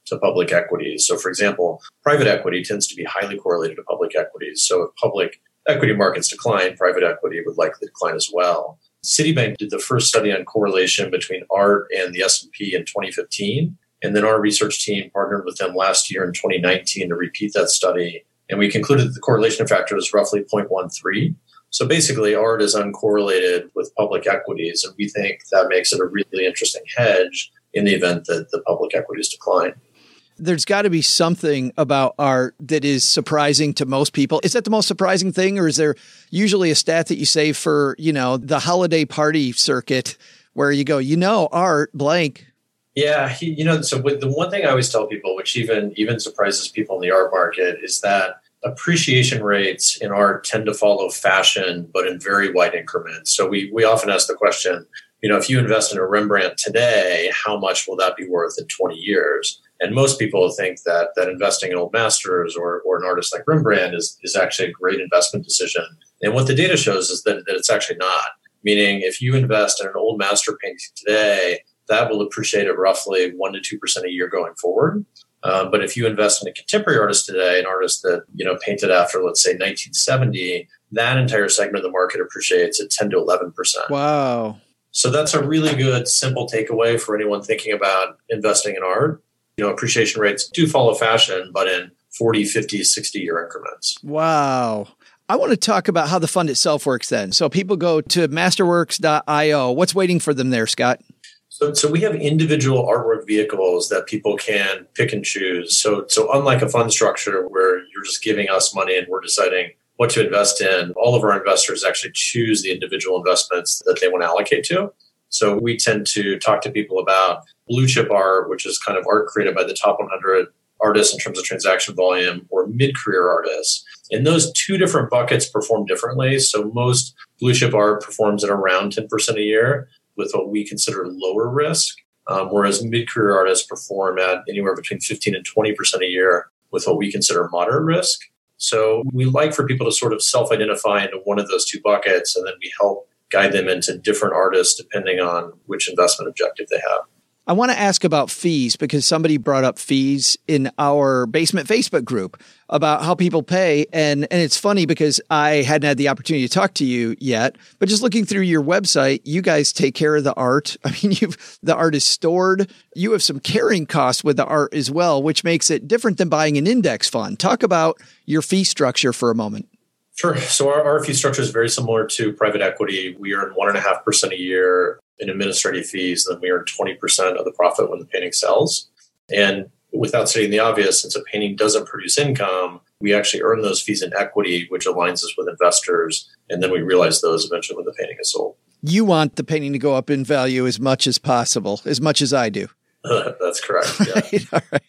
to public equities. So, for example, private equity tends to be highly correlated to public equities. So if public equity markets decline, private equity would likely decline as well. Citibank did the first study on correlation between ART and the S&P in 2015. And then our research team partnered with them last year in 2019 to repeat that study. And we concluded that the correlation factor is roughly 0.13. So basically, ART is uncorrelated with public equities. And we think that makes it a really interesting hedge in the event that the public equities decline. There's got to be something about art that is surprising to most people. Is that the most surprising thing? Or is there usually a stat that you say for, the holiday party circuit where you go, art blank? Yeah. So the one thing I always tell people, which even surprises people in the art market, is that appreciation rates in art tend to follow fashion, but in very wide increments. So we often ask the question, if you invest in a Rembrandt today, how much will that be worth in 20 years? And most people think that investing in old masters or an artist like Rembrandt is actually a great investment decision. And what the data shows is that it's actually not. Meaning, if you invest in an old master painting today, that will appreciate at roughly 1% to 2% a year going forward. But if you invest in a contemporary artist today, an artist that painted after, let's say, 1970, that entire segment of the market appreciates at 10 to 11%. Wow. So that's a really good, simple takeaway for anyone thinking about investing in art. Appreciation rates do follow fashion, but in 40, 50, 60-year increments. Wow. I want to talk about how the fund itself works then. So people go to masterworks.io. What's waiting for them there, Scott? So we have individual artwork vehicles that people can pick and choose. So unlike a fund structure where you're just giving us money and we're deciding what to invest in, all of our investors actually choose the individual investments that they want to allocate to. So we tend to talk to people about blue chip art, which is kind of art created by the top 100 artists in terms of transaction volume, or mid-career artists. And those two different buckets perform differently. So most blue chip art performs at around 10% a year with what we consider lower risk, whereas mid-career artists perform at anywhere between 15 and 20% a year with what we consider moderate risk. So we like for people to sort of self-identify into one of those two buckets, and then we help guide them into different artists depending on which investment objective they have. I want to ask about fees because somebody brought up fees in our Basement Facebook group about how people pay. And it's funny because I hadn't had the opportunity to talk to you yet, but just looking through your website, you guys take care of the art. I mean, the art is stored. You have some carrying costs with the art as well, which makes it different than buying an index fund. Talk about your fee structure for a moment. Sure. So our fee structure is very similar to private equity. We earn 1.5% a year in administrative fees, and then we earn 20% of the profit when the painting sells. And without stating the obvious, since a painting doesn't produce income, we actually earn those fees in equity, which aligns us with investors, and then we realize those eventually when the painting is sold. You want the painting to go up in value as much as possible, as much as I do. That's correct. Yeah. Right, all right.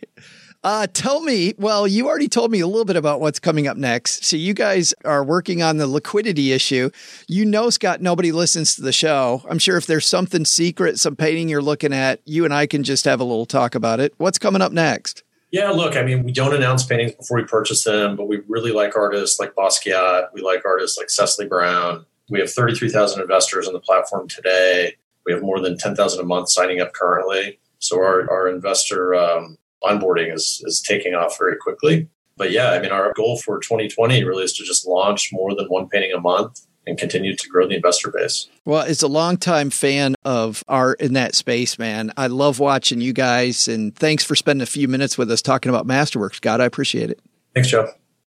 Tell me, well, you already told me a little bit about what's coming up next. So you guys are working on the liquidity issue. Scott, nobody listens to the show. I'm sure if there's something secret, some painting you're looking at, you and I can just have a little talk about it. What's coming up next? Yeah, look, I mean, we don't announce paintings before we purchase them, but we really like artists like Basquiat. We like artists like Cecily Brown. We have 33,000 investors on the platform today. We have more than 10,000 a month signing up currently. So our investor onboarding is taking off very quickly. But yeah, I mean, our goal for 2020 really is to just launch more than one painting a month and continue to grow the investor base. Well, as a longtime fan of art in that space, man, I love watching you guys. And thanks for spending a few minutes with us talking about Masterworks, Scott. I appreciate it. Thanks, Joe.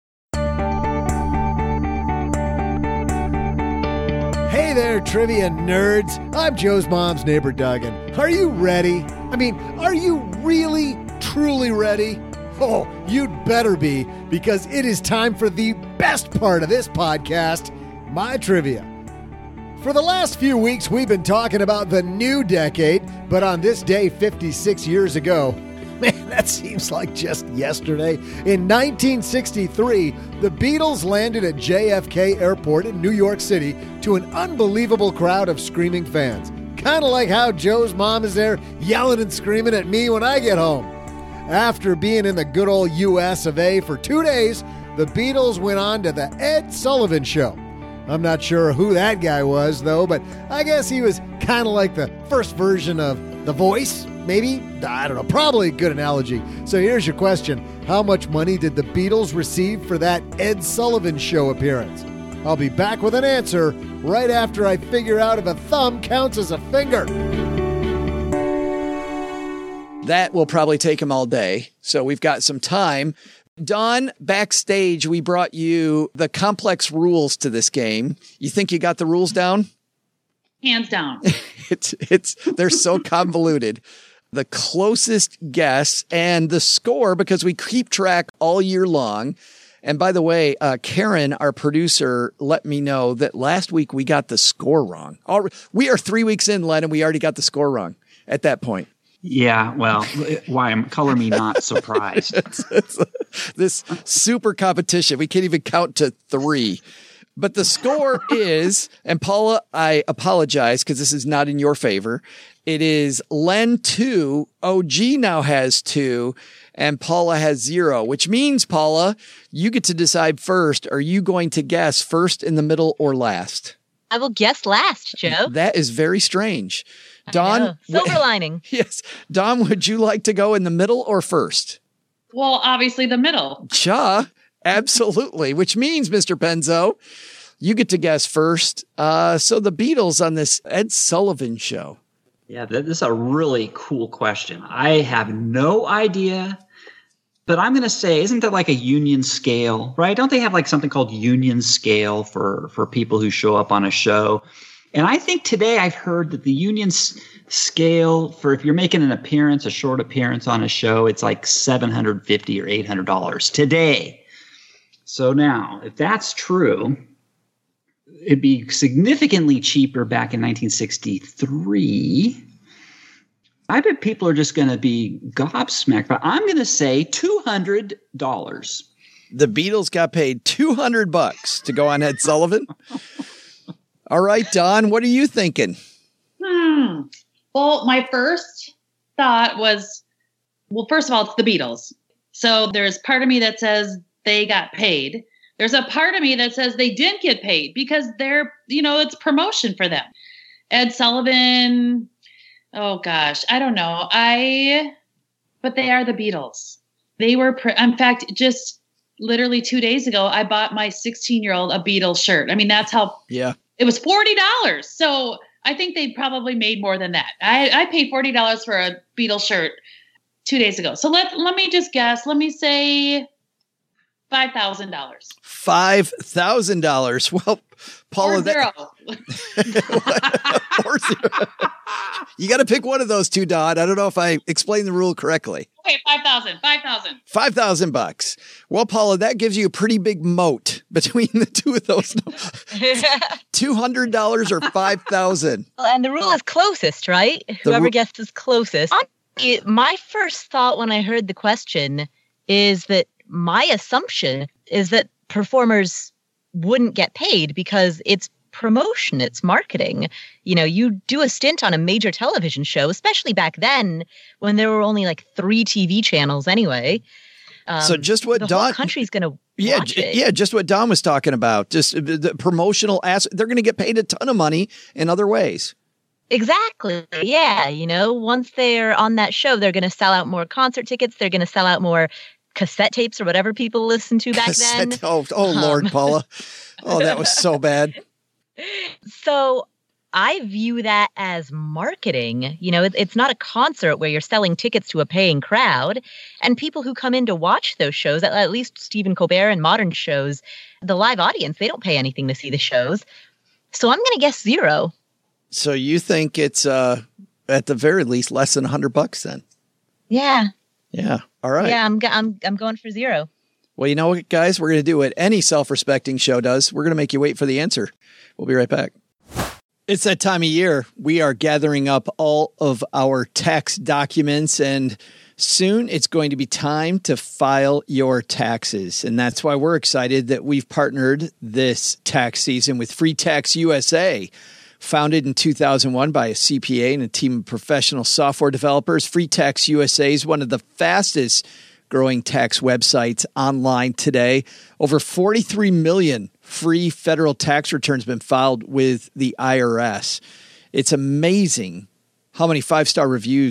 Hey there, trivia nerds. I'm Joe's mom's neighbor, Duggan. Are you ready? I mean, are you really, truly ready? Oh, you'd better be, because it is time for the best part of this podcast, my trivia. For the last few weeks, we've been talking about the new decade, but on this day 56 years ago, man, that seems like just yesterday. In 1963, the Beatles landed at JFK Airport in New York City to an unbelievable crowd of screaming fans. Kind of like how Joe's mom is there yelling and screaming at me when I get home. After being in the good old US of A for 2 days, the Beatles went on to the Ed Sullivan Show. I'm not sure who that guy was, though, but I guess he was kind of like the first version of The Voice. maybe? I don't know. Probably a good analogy. So here's your question. How much money did the Beatles receive for that Ed Sullivan Show appearance? I'll be back with an answer right after I figure out if a thumb counts as a finger. That will probably take him all day. So we've got some time. Dawn, backstage, we brought you the complex rules to this game. You think you got the rules down? Hands down. They're so convoluted. The closest guess and the score, because we keep track all year long. And by the way, Karen, our producer, let me know that last week we got the score wrong. We are 3 weeks in, Len, and we already got the score wrong at that point. Yeah, well, color me not surprised. it's this super competition. We can't even count to 3. But the score is, and Paula, I apologize because this is not in your favor. It is Len 2, OG now has 2, and Paula has 0, which means, Paula, you get to decide first. Are you going to guess first, in the middle, or last? I will guess last, Joe. That is very strange. Dawn, silver lining. Yes. Dawn, would you like to go in the middle or first? Well, obviously the middle. Absolutely. Which means, Mr. Penzo, you get to guess first. So the Beatles on this Ed Sullivan Show. Yeah, this is a really cool question. I have no idea, but I'm going to say, isn't there like a union scale, right? Don't they have like something called union scale for people who show up on a show? And I think today I've heard that the union scale for if you're making an appearance, a short appearance on a show, it's like $750 or $800 today. So now, if that's true, it'd be significantly cheaper back in 1963. I bet people are just going to be gobsmacked, but I'm going to say $200. The Beatles got paid $200 to go on Ed Sullivan. All right, Dawn, what are you thinking? Well, my first thought was, well, first of all, it's the Beatles. So there's part of me that says they got paid. There's a part of me that says they didn't get paid because they're, it's promotion for them. Ed Sullivan, oh gosh, I don't know. But they are the Beatles. They were, in fact, just literally 2 days ago, I bought my 16-year-old a Beatles shirt. I mean, that's how. Yeah. It was $40. So I think they probably made more than that. I paid $40 for a Beatles shirt 2 days ago. So let me just guess. Let me say $5,000. $5,000. Well, Paula, or zero. Or zero. You got to pick one of those two, Dawn. I don't know if I explained the rule correctly. Okay, $5,000. $5,000. Well, Paula, that gives you a pretty big moat between the two of those. $200 or $5,000. And the rule is closest, right? Whoever guesses closest. My first thought when I heard the question is that my assumption is that performers wouldn't get paid because it's promotion, it's marketing. You do a stint on a major television show, especially back then when there were only like 3 TV channels anyway. So just what the Dawn, whole country's going to watch it. Yeah, just what Dawn was talking about. Just the promotional aspect. They're going to get paid a ton of money in other ways. Exactly. Yeah. Once they're on that show, they're going to sell out more concert tickets. They're going to sell out more cassette tapes or whatever people listened to back then. Oh, Lord, Paula. Oh, that was so bad. So I view that as marketing. It's not a concert where you're selling tickets to a paying crowd. And people who come in to watch those shows, at least Stephen Colbert and modern shows, the live audience, they don't pay anything to see the shows. So I'm going to guess 0. So you think it's at the very least less than $100 then? Yeah. Yeah. All right. Yeah, I'm going for 0. Well, you know what, guys? We're going to do what any self-respecting show does. We're going to make you wait for the answer. We'll be right back. It's that time of year. We are gathering up all of our tax documents, and soon it's going to be time to file your taxes. And that's why we're excited that we've partnered this tax season with Free Tax USA. Founded in 2001 by a CPA and a team of professional software developers, Free Tax USA is one of the fastest growing tax websites online today. Over 43 million free federal tax returns been filed with the IRS. It's amazing how many 5-star reviews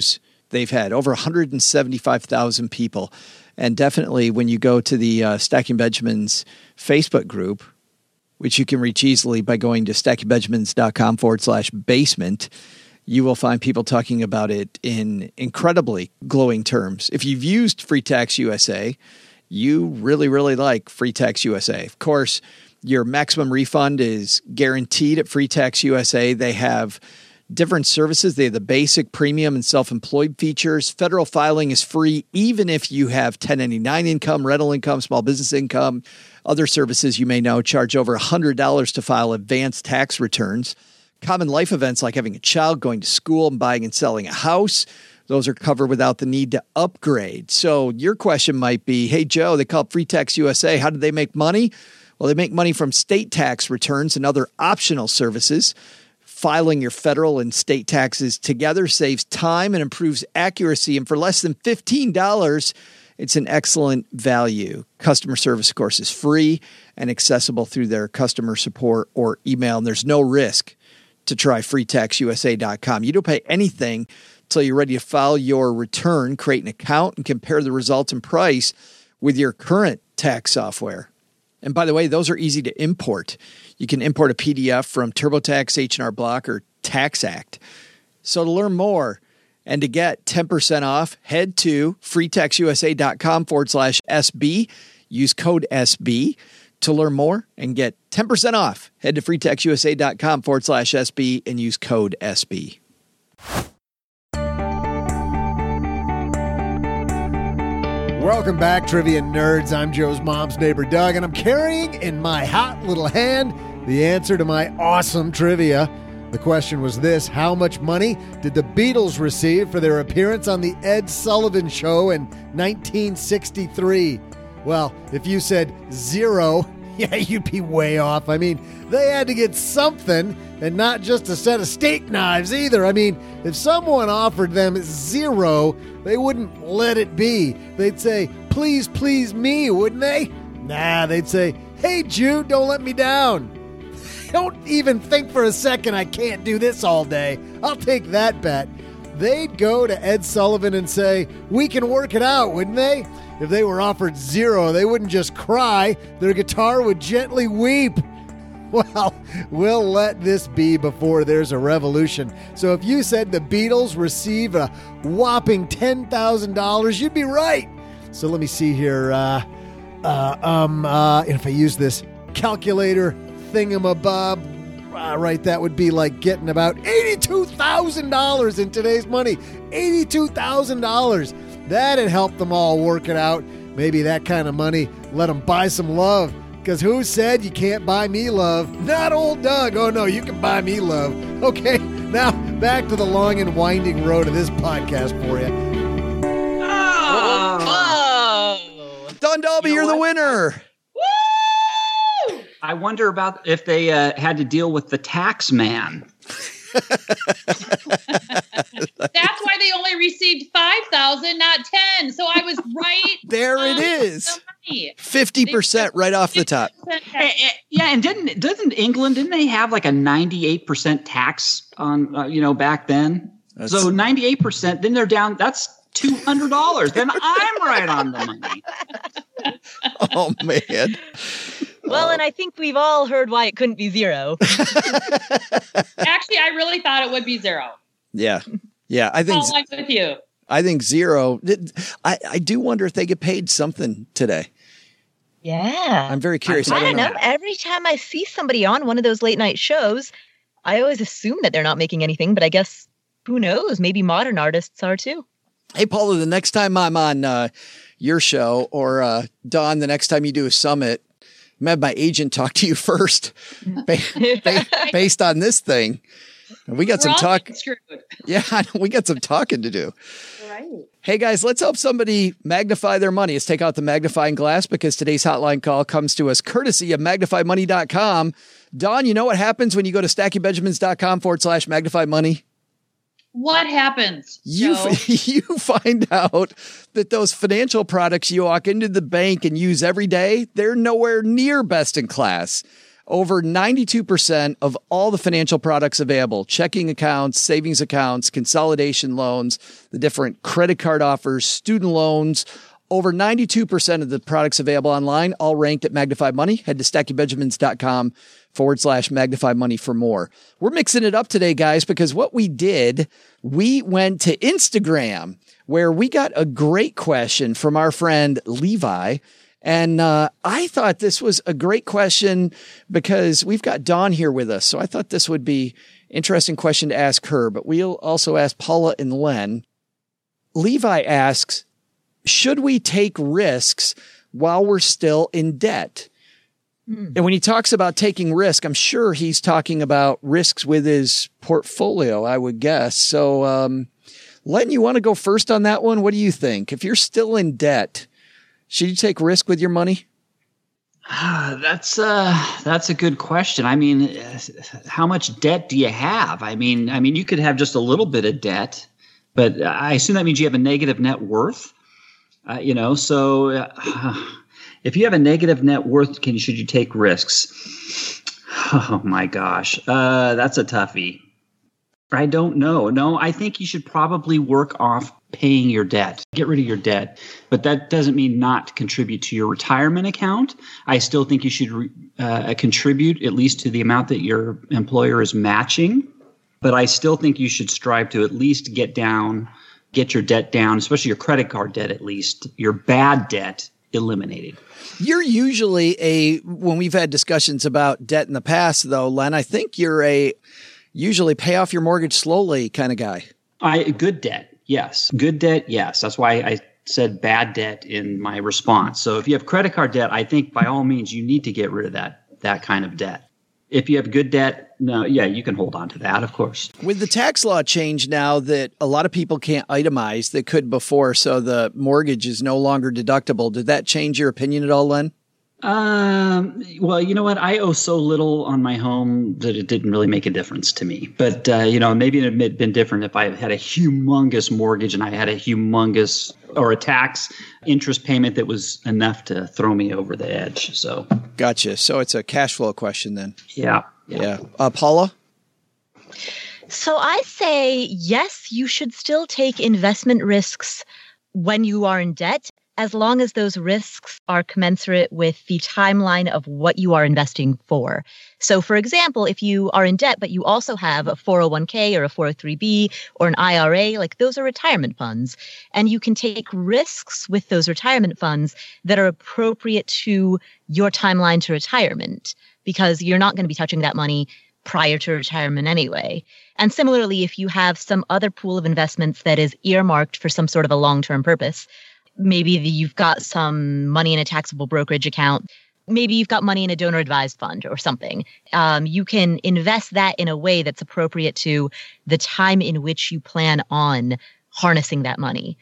they've had, over 175,000 people. And definitely when you go to the Stacking Benjamins Facebook group, which you can reach easily by going to stackingbenjamins.com/basement, you will find people talking about it in incredibly glowing terms. If you've used Free Tax USA, you really, really like Free Tax USA. Of course, your maximum refund is guaranteed at Free Tax USA. They have different services. They have the basic, premium, and self-employed features. Federal filing is free even if you have 1099 income, rental income, small business income. Other services you may know charge over $100 to file advanced tax returns. Common life events like having a child, going to school, and buying and selling a house, those are covered without the need to upgrade. So your question might be, hey, Joe, they call it Free Tax USA. How do they make money? Well, they make money from state tax returns and other optional services. Filing your federal and state taxes together saves time and improves accuracy. And for less than $15, it's an excellent value. Customer service, of course, is free and accessible through their customer support or email. And there's no risk to try freetaxusa.com. You don't pay anything until you're ready to file your return, create an account, and compare the results and price with your current tax software. And by the way, those are easy to import. You can import a PDF from TurboTax, H&R Block, or TaxAct. So to learn more and to get 10% off, head to freetaxusa.com/SB. Use code SB to learn more and get 10% off. Head to freetaxusa.com/SB and use code SB. Welcome back, Trivia Nerds. I'm Joe's mom's neighbor, Doug, and I'm carrying in my hot little hand the answer to my awesome trivia. The question was this: how much money did the Beatles receive for their appearance on the Ed Sullivan Show in 1963? Well, if you said zero, yeah, you'd be way off. I mean, they had to get something, and not just a set of steak knives either. I mean, if someone offered them zero, they wouldn't let it be. They'd say, please, please me, wouldn't they? Nah, they'd say, hey, Jude, don't let me down. Don't even think for a second I can't do this all day. I'll take that bet. They'd go to Ed Sullivan and say, we can work it out, wouldn't they? If they were offered zero, they wouldn't just cry. Their guitar would gently weep. Well, we'll let this be before there's a revolution. So if you said the Beatles receive a whopping $10,000, you'd be right. So let me see here. If I use this calculator thingamabob, right, that would be like getting about $82,000 in today's money. $82,000. That'd help them all work it out. Maybe that kind of money let them buy some love. Because who said you can't buy me love? Not old Doug. Oh, no, you can buy me love. Okay, now back to the long and winding road of this podcast for you. Oh. Don Dalby, you're the winner. Woo! I wonder about if they had to deal with the tax man. That's why they only received 5,000, not 10. So I was right. There it is. 50% right off the top. Yeah, and didn't England, didn't they have like a 98% tax on back then? So 98%, then they're down. That's $200. Then I'm right on the money. Oh man. Well, and I think we've all heard why it couldn't be zero. Actually, I really thought it would be zero. Yeah. I think. I'm with you. I think zero. I do wonder if they get paid something today. Yeah. I'm very curious. I don't know. Every time I see somebody on one of those late night shows, I always assume that they're not making anything, but I guess who knows? Maybe modern artists are too. Hey, Paula, the next time I'm on your show, or Dawn, the next time you do a summit, I'm have my agent talk to you first based on this thing. We got some talk. Yeah, we got some talking to do. Right. Hey guys, let's help somebody magnify their money. Let's take out the magnifying glass because today's hotline call comes to us courtesy of magnifymoney.com. Dawn, you know what happens when you go to stackingbenjamins.com/magnifymoney? What happens? You find out that those financial products you walk into the bank and use every day, they're nowhere near best in class. Over 92% of all the financial products available, checking accounts, savings accounts, consolidation loans, the different credit card offers, student loans, over 92% of the products available online, all ranked at Magnified Money. Head to stackingbenjamins.com/Magnify Money for more. We're mixing it up today, guys, because what we did, we went to Instagram, where we got a great question from our friend Levi. And I thought this was a great question because we've got Dawn here with us. So I thought this would be an interesting question to ask her, but we'll also ask Paula and Len. Levi asks, should we take risks while we're still in debt? And when he talks about taking risk, I'm sure he's talking about risks with his portfolio, I would guess. So, Len, you want to go first on that one? What do you think? If you're still in debt, should you take risk with your money? That's a good question. I mean, how much debt do you have? I mean, you could have just a little bit of debt, but I assume that means you have a negative net worth. So if you have a negative net worth, should you take risks? Oh my gosh, that's a toughie. I don't know. No, I think you should probably work off paying your debt. Get rid of your debt. But that doesn't mean not contribute to your retirement account. I still think you should contribute at least to the amount that your employer is matching. But I still think you should strive to at least get your debt down, especially your credit card debt, at least your bad debt eliminated. You're usually when we've had discussions about debt in the past, though, Len, I think you're usually pay off your mortgage slowly kind of guy. Good debt. Yes. Good debt. Yes. That's why I said bad debt in my response. So if you have credit card debt, I think by all means you need to get rid of that kind of debt. If you have good debt, no, yeah, you can hold on to that, of course. With the tax law change now that a lot of people can't itemize that could before, so the mortgage is no longer deductible, did that change your opinion at all, Len? Well, you know what? I owe so little on my home that it didn't really make a difference to me. But, maybe it had been different if I had a humongous mortgage and I had a tax interest payment that was enough to throw me over the edge. So, gotcha. So it's a cash flow question then. Yeah. Paula? So I say, yes, you should still take investment risks when you are in debt, as long as those risks are commensurate with the timeline of what you are investing for. So, for example, if you are in debt, but you also have a 401k or a 403b or an IRA, like those are retirement funds, and you can take risks with those retirement funds that are appropriate to your timeline to retirement, because you're not going to be touching that money prior to retirement anyway. And similarly, if you have some other pool of investments that is earmarked for some sort of a long-term purpose, maybe you've got some money in a taxable brokerage account. Maybe you've got money in a donor advised fund or something. You can invest that in a way that's appropriate to the time in which you plan on harnessing that money.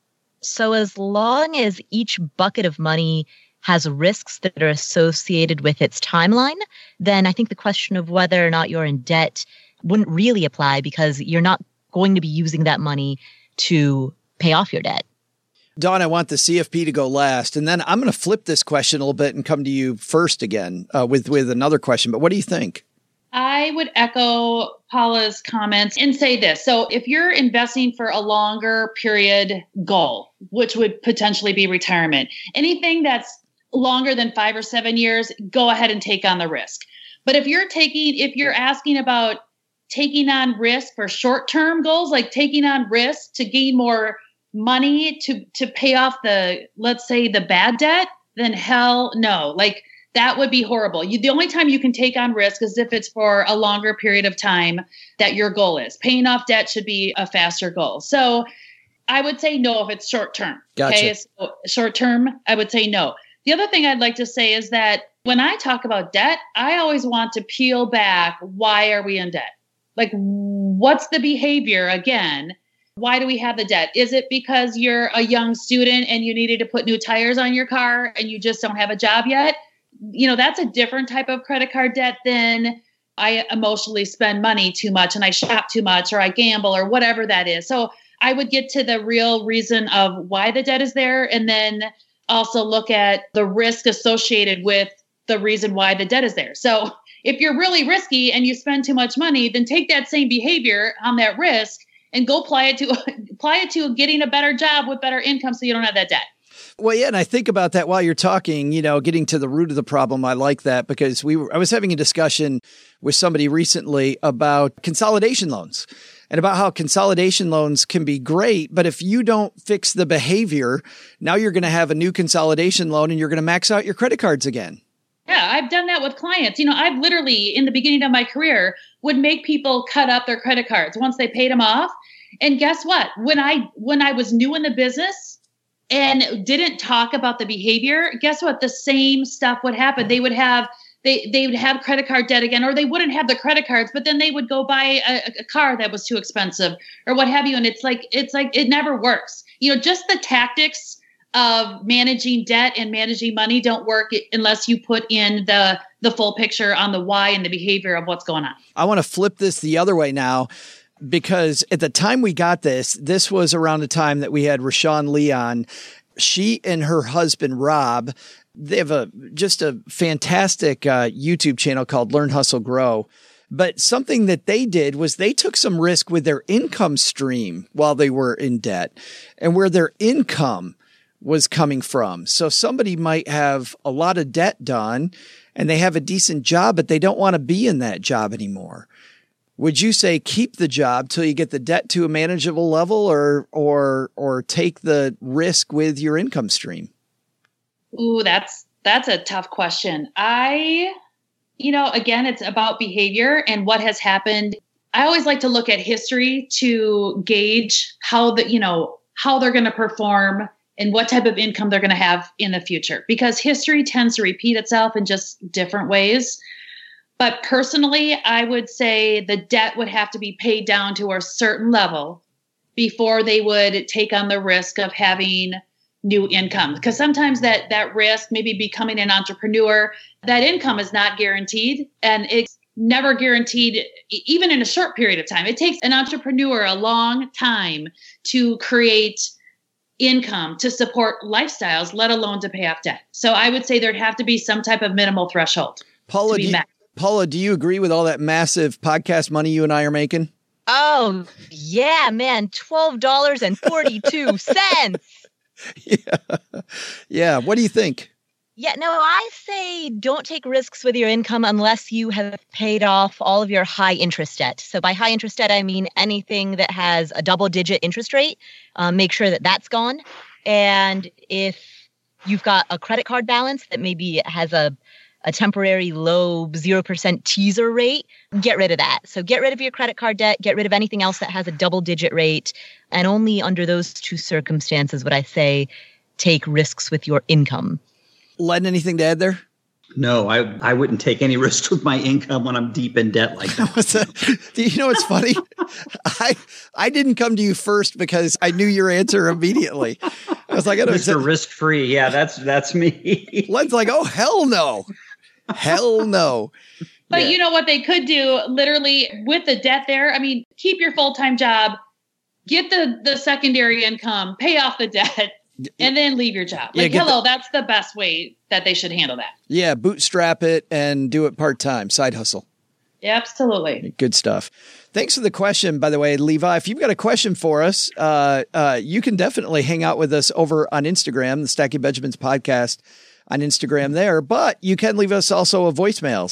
So as long as each bucket of money has risks that are associated with its timeline, then I think the question of whether or not you're in debt wouldn't really apply, because you're not going to be using that money to pay off your debt. Dawn, I want the CFP to go last, and then I'm going to flip this question a little bit and come to you first again with another question. But what do you think? I would echo Paula's comments and say this. So if you're investing for a longer period goal, which would potentially be retirement, anything that's longer than 5 or 7 years, go ahead and take on the risk. But if you're asking about taking on risk for short-term goals, like taking on risk to gain more money to pay off let's say the bad debt, then hell no. Like that would be horrible. The only time you can take on risk is if it's for a longer period of time that your goal is. Paying off debt should be a faster goal. So I would say no if it's short term. Gotcha. Okay, so short term, I would say no. The other thing I'd like to say is that when I talk about debt, I always want to peel back, why are we in debt? Like, what's the behavior again? Why do we have the debt? Is it because you're a young student and you needed to put new tires on your car and you just don't have a job yet? That's a different type of credit card debt than I emotionally spend money too much and I shop too much or I gamble or whatever that is. So I would get to the real reason of why the debt is there, and then also look at the risk associated with the reason why the debt is there. So if you're really risky and you spend too much money, then take that same behavior on that risk and go apply it to getting a better job with better income so you don't have that debt. Well, yeah, and I think about that while you're talking, getting to the root of the problem. I like that because I was having a discussion with somebody recently about consolidation loans and about how consolidation loans can be great, but if you don't fix the behavior, now you're going to have a new consolidation loan and you're going to max out your credit cards again. Yeah, I've done that with clients. I've literally, in the beginning of my career, would make people cut up their credit cards once they paid them off. And guess what? When I was new in the business and didn't talk about the behavior, guess what? The same stuff would happen. They would have credit card debt again, or they wouldn't have the credit cards, but then they would go buy a car that was too expensive or what have you. And it's like it never works. Just the tactics of managing debt and managing money don't work unless you put in the full picture on the why and the behavior of what's going on. I want to flip this the other way now, because at the time we got this was around the time that we had Rashawn Lee on. She and her husband, Rob, they have just a fantastic YouTube channel called Learn, Hustle, Grow. But something that they did was they took some risk with their income stream while they were in debt and where their income was coming from. So somebody might have a lot of debt done and they have a decent job, but they don't want to be in that job anymore. Would you say keep the job till you get the debt to a manageable level, or take the risk with your income stream? Ooh, that's a tough question. Again, it's about behavior and what has happened. I always like to look at history to gauge how they're going to perform and what type of income they're going to have in the future, because history tends to repeat itself in just different ways. But personally, I would say the debt would have to be paid down to a certain level before they would take on the risk of having new income. Because sometimes that risk, maybe becoming an entrepreneur, that income is not guaranteed, and it's never guaranteed even in a short period of time. It takes an entrepreneur a long time to create income to support lifestyles, let alone to pay off debt. So I would say there'd have to be some type of minimal threshold to be met. Paula, do you agree with all that massive podcast money you and I are making? Oh, yeah, man. $12.42. Yeah. What do you think? Yeah, no, I say don't take risks with your income unless you have paid off all of your high interest debt. So by high interest debt, I mean anything that has a double-digit interest rate. Make sure that that's gone. And if you've got a credit card balance that maybe has a temporary low 0% teaser rate, get rid of that. So get rid of your credit card debt, get rid of anything else that has a double-digit rate. And only under those two circumstances would I say take risks with your income. Len, anything to add there? No, I wouldn't take any risks with my income when I'm deep in debt like that. You know what's funny? I didn't come to you first because I knew your answer immediately. I was like, Mr. Risk-free. Yeah, that's me. Len's like, oh, hell no. Hell no. But you know what they could do literally with the debt there? I mean, keep your full-time job, get the secondary income, pay off the debt, and then leave your job. That's the best way that they should handle that. Yeah, bootstrap it and do it part-time, side hustle. Yeah, absolutely. Good stuff. Thanks for the question, by the way, Levi. If you've got a question for us, you can definitely hang out with us over on Instagram, the Stacking Benjamins podcast on Instagram there. But you can leave us also a voicemail,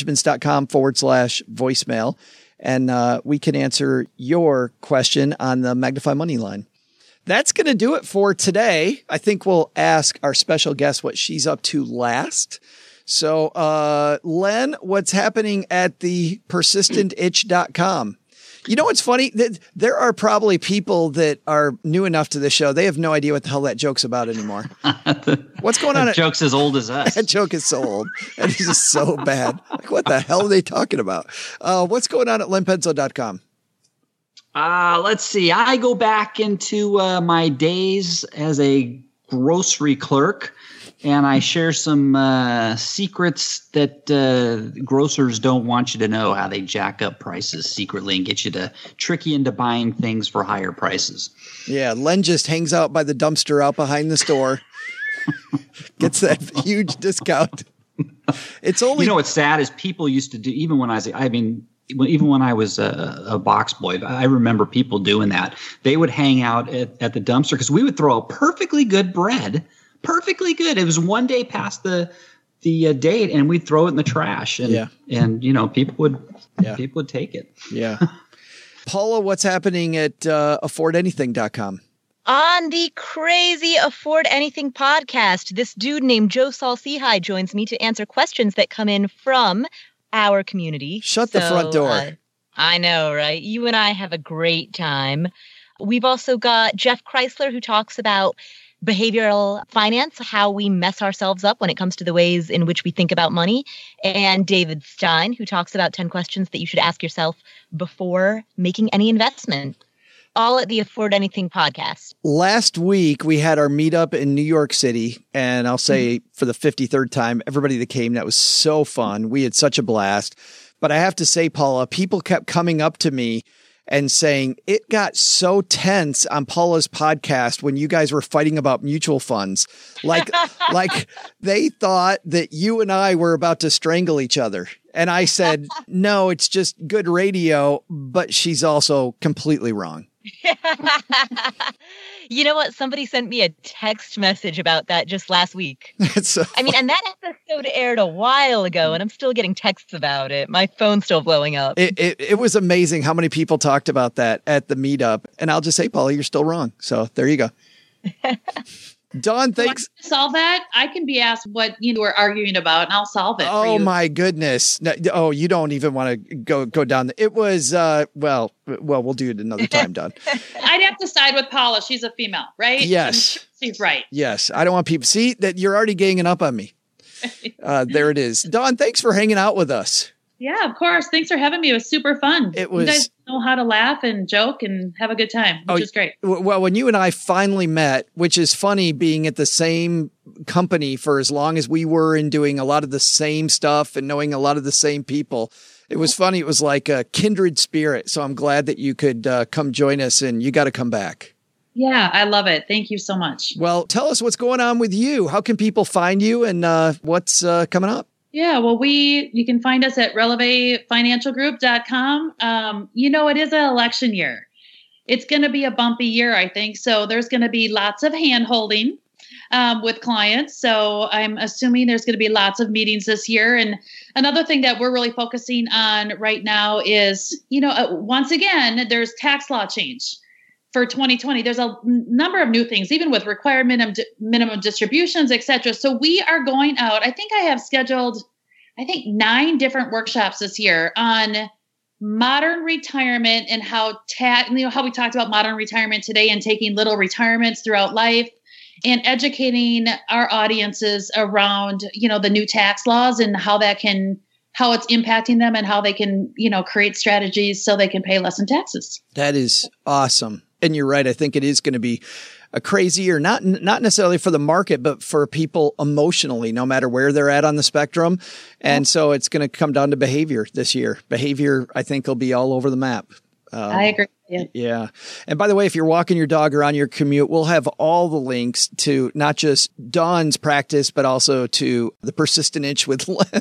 stackingbenjamins.com/voicemail. And we can answer your question on the Magnify Money line. That's going to do it for today. I think we'll ask our special guest what she's up to last. So, Len, what's happening at the persistentitch.com? You know what's funny? There are probably people that are new enough to the show. They have no idea what the hell that joke's about anymore. What's going on? That joke's as old as us. That joke is so old. And it's just so bad. Like, what the hell are they talking about? What's going on at lenpenzo.com? Let's see. I go back into my days as a grocery clerk, and I share some secrets that grocers don't want you to know, how they jack up prices secretly and get you to trick you into buying things for higher prices. Yeah, Len just hangs out by the dumpster out behind the store, gets that huge discount. It's only, what's sad is people used to do, even when I was a box boy, I remember people doing that. They would hang out at the dumpster because we would throw out perfectly good bread, perfectly good. It was one day past the date, and we'd throw it in the trash, and people would take it. Yeah. Paula, what's happening at affordanything.com? On the crazy Afford Anything podcast, this dude named Joe Saul-Sehy joins me to answer questions that come in from our community. Shut the front door. I know, right? You and I have a great time. We've also got Jeff Chrysler, who talks about behavioral finance, how we mess ourselves up when it comes to the ways in which we think about money, and David Stein, who talks about 10 questions that you should ask yourself before making any investment. All at the Afford Anything podcast. Last week, we had our meetup in New York City, and I'll say for the 53rd time, everybody that came, that was so fun. We had such a blast. But I have to say, Paula, people kept coming up to me and saying, it got so tense on Paula's podcast when you guys were fighting about mutual funds. Like they thought that you and I were about to strangle each other. And I said, no, it's just good radio, but she's also completely wrong. You know what? Somebody sent me a text message about that just last week. So and that episode aired a while ago, and I'm still getting texts about it. My phone's still blowing up. It was amazing how many people talked about that at the meetup. And I'll just say, Paula, you're still wrong. So there you go. Dawn, thanks. To solve that, I can be asked what you were arguing about, and I'll solve it. Oh, for you. my goodness. No, you don't even want to go down. It was, well, we'll do it another time, Dawn. I'd have to side with Paula. She's a female, right? Yes. She's right. Yes. I don't want people see that you're already ganging up on me. There it is. Dawn, thanks for hanging out with us. Yeah, of course. Thanks for having me. It was super fun. It was. You guys know how to laugh and joke and have a good time, which is great. Well, when you and I finally met, which is funny being at the same company for as long as we were and doing a lot of the same stuff and knowing a lot of the same people, it was funny. It was like a kindred spirit. So I'm glad that you could come join us, and you got to come back. Yeah, I love it. Thank you so much. Well, tell us what's going on with you. How can people find you, and what's coming up? Yeah, well, you can find us at relevefinancialgroup.com. It is an election year. It's going to be a bumpy year, I think. So there's going to be lots of hand-holding with clients. So I'm assuming there's going to be lots of meetings this year. And another thing that we're really focusing on right now is, once again, there's tax law change. For 2020, there's a number of new things, even with required minimum distributions, et cetera. So we are going out. I think I have scheduled, 9 different workshops this year on modern retirement and how we talked about modern retirement today and taking little retirements throughout life and educating our audiences around, the new tax laws and how it's impacting them and how they can, create strategies so they can pay less in taxes. That is awesome. And you're right. I think it is going to be a crazy year, not necessarily for the market, but for people emotionally, no matter where they're at on the spectrum. And so it's going to come down to behavior this year. Behavior, I think, will be all over the map. I agree. Yeah. And by the way, if you're walking your dog or on your commute, we'll have all the links to not just Dawn's practice, but also to the Persistent Itch with Len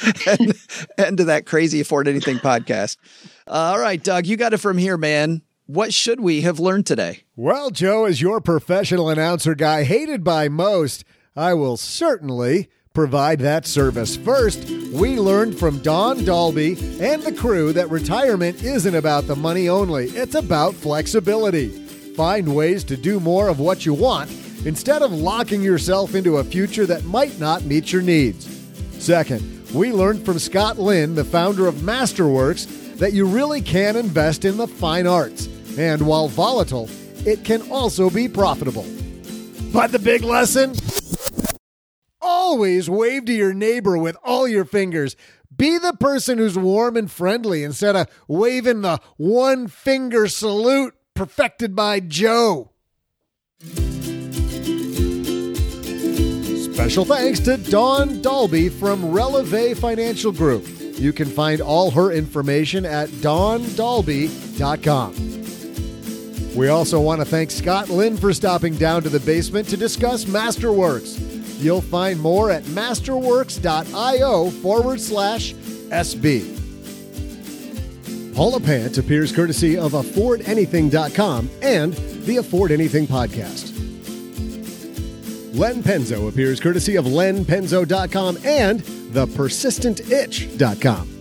and to that crazy Afford Anything podcast. All right, Doug, you got it from here, man. What should we have learned today? Well, Joe, as your professional announcer guy hated by most, I will certainly provide that service. First, we learned from Don Dalby and the crew that retirement isn't about the money only. It's about flexibility. Find ways to do more of what you want instead of locking yourself into a future that might not meet your needs. Second, we learned from Scott Lynn, the founder of Masterworks, that you really can invest in the fine arts. And while volatile, it can also be profitable. But the big lesson? Always wave to your neighbor with all your fingers. Be the person who's warm and friendly instead of waving the one-finger salute perfected by Joe. Special thanks to Dawn Dalby from Releve Financial Group. You can find all her information at dawndalby.com. We also want to thank Scott Lynn for stopping down to the basement to discuss Masterworks. You'll find more at masterworks.io/SB. Paula Pant appears courtesy of AffordAnything.com and the Afford Anything podcast. Len Penzo appears courtesy of lenpenzo.com and thepersistentitch.com.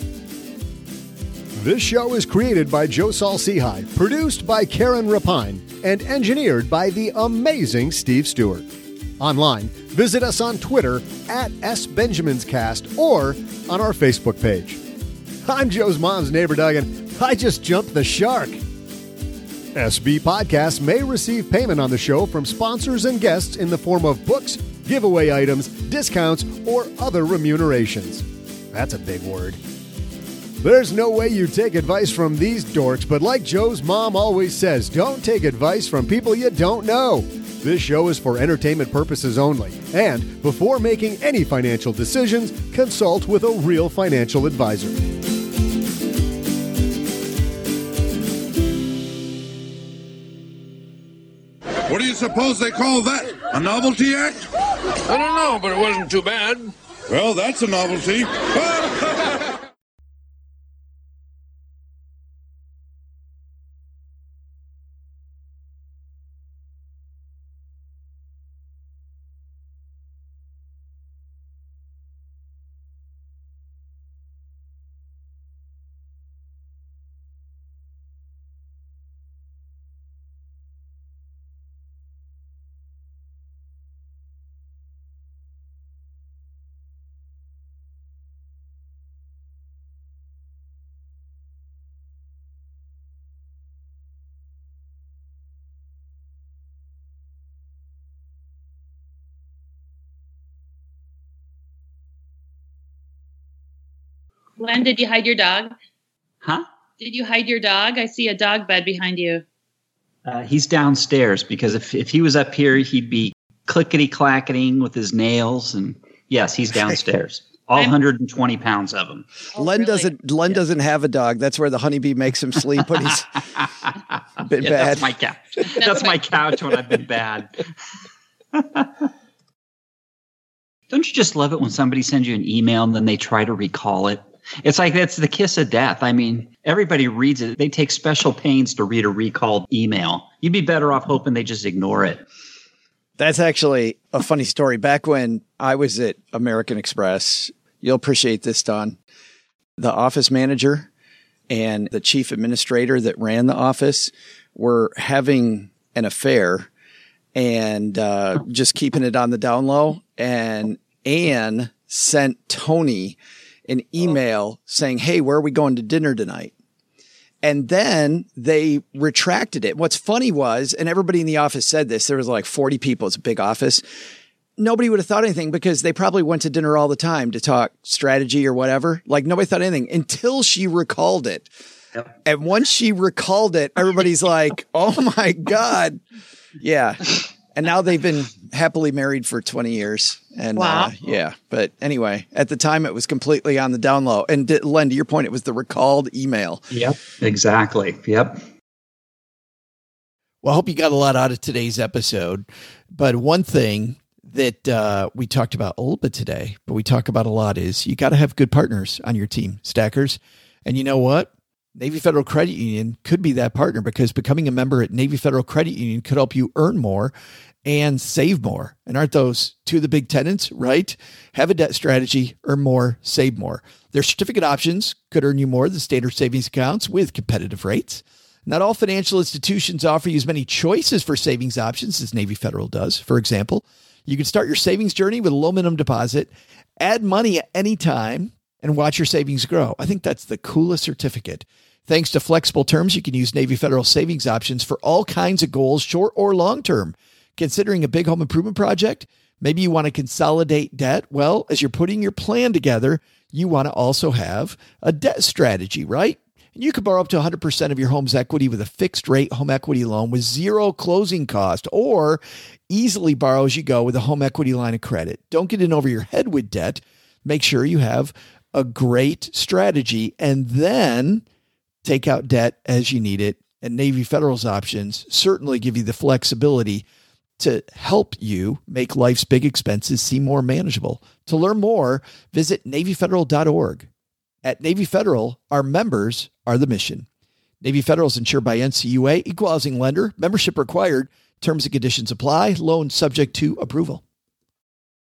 This show is created by Joe Saul-Sehy, produced by Karen Rapine, and engineered by the amazing Steve Stewart. Online, visit us on Twitter at SBenjaminsCast or on our Facebook page. I'm Joe's mom's neighbor, Doug, and I just jumped the shark. SB Podcasts may receive payment on the show from sponsors and guests in the form of books, giveaway items, discounts, or other remunerations. That's a big word. There's no way you take advice from these dorks, but like Joe's mom always says, don't take advice from people you don't know. This show is for entertainment purposes only, and before making any financial decisions, consult with a real financial advisor. What do you suppose they call that? A novelty act? I don't know, but it wasn't too bad. Well, that's a novelty. Len, did you hide your dog? Huh? Did you hide your dog? I see a dog bed behind you. He's downstairs because if he was up here, he'd be clickety-clacketing with his nails. And yes, he's downstairs. All 120 pounds of him. Oh, Len doesn't have a dog. That's where the honeybee makes him sleep when he's been bad. That's my couch. That's my couch when I've been bad. Don't you just love it when somebody sends you an email and then they try to recall it? It's like that's the kiss of death. I mean, everybody reads it. They take special pains to read a recalled email. You'd be better off hoping they just ignore it. That's actually a funny story. Back when I was at American Express, you'll appreciate this, Don. The office manager and the chief administrator that ran the office were having an affair and just keeping it on the down low. And Anne sent Tony an email saying, hey, where are we going to dinner tonight? And then they retracted it. What's funny was, and everybody in the office said this, there was like 40 people. It's a big office. Nobody would have thought anything because they probably went to dinner all the time to talk strategy or whatever. Like nobody thought anything until she recalled it. Yep. And once she recalled it, everybody's like, oh my God. Yeah. And now they've been happily married for 20 years. And wow. Yeah. But anyway, at the time it was completely on the down low. And Len, to your point, it was the recalled email. Yep. Exactly. Yep. Well, I hope you got a lot out of today's episode. But one thing that we talked about a little bit today, but we talk about a lot is you got to have good partners on your team, stackers. And you know what? Navy Federal Credit Union could be that partner because becoming a member at Navy Federal Credit Union could help you earn more and save more. And aren't those two of the big tenets, right? Have a debt strategy, earn more, save more. Their certificate options could earn you more than standard savings accounts with competitive rates. Not all financial institutions offer you as many choices for savings options as Navy Federal does. For example, you can start your savings journey with a low minimum deposit, add money at any time, and watch your savings grow. I think that's the coolest certificate. Thanks to flexible terms, you can use Navy Federal savings options for all kinds of goals, short or long-term. Considering a big home improvement project, maybe you want to consolidate debt. Well, as you're putting your plan together, you want to also have a debt strategy, right? And you can borrow up to 100% of your home's equity with a fixed rate home equity loan with zero closing cost, or easily borrow as you go with a home equity line of credit. Don't get in over your head with debt. Make sure you have a great strategy and then take out debt as you need it. And Navy Federal's options certainly give you the flexibility to help you make life's big expenses seem more manageable. To learn more, visit NavyFederal.org. At Navy Federal, our members are the mission. Navy Federal is insured by NCUA, equal housing lender, membership required, terms and conditions apply, loan subject to approval.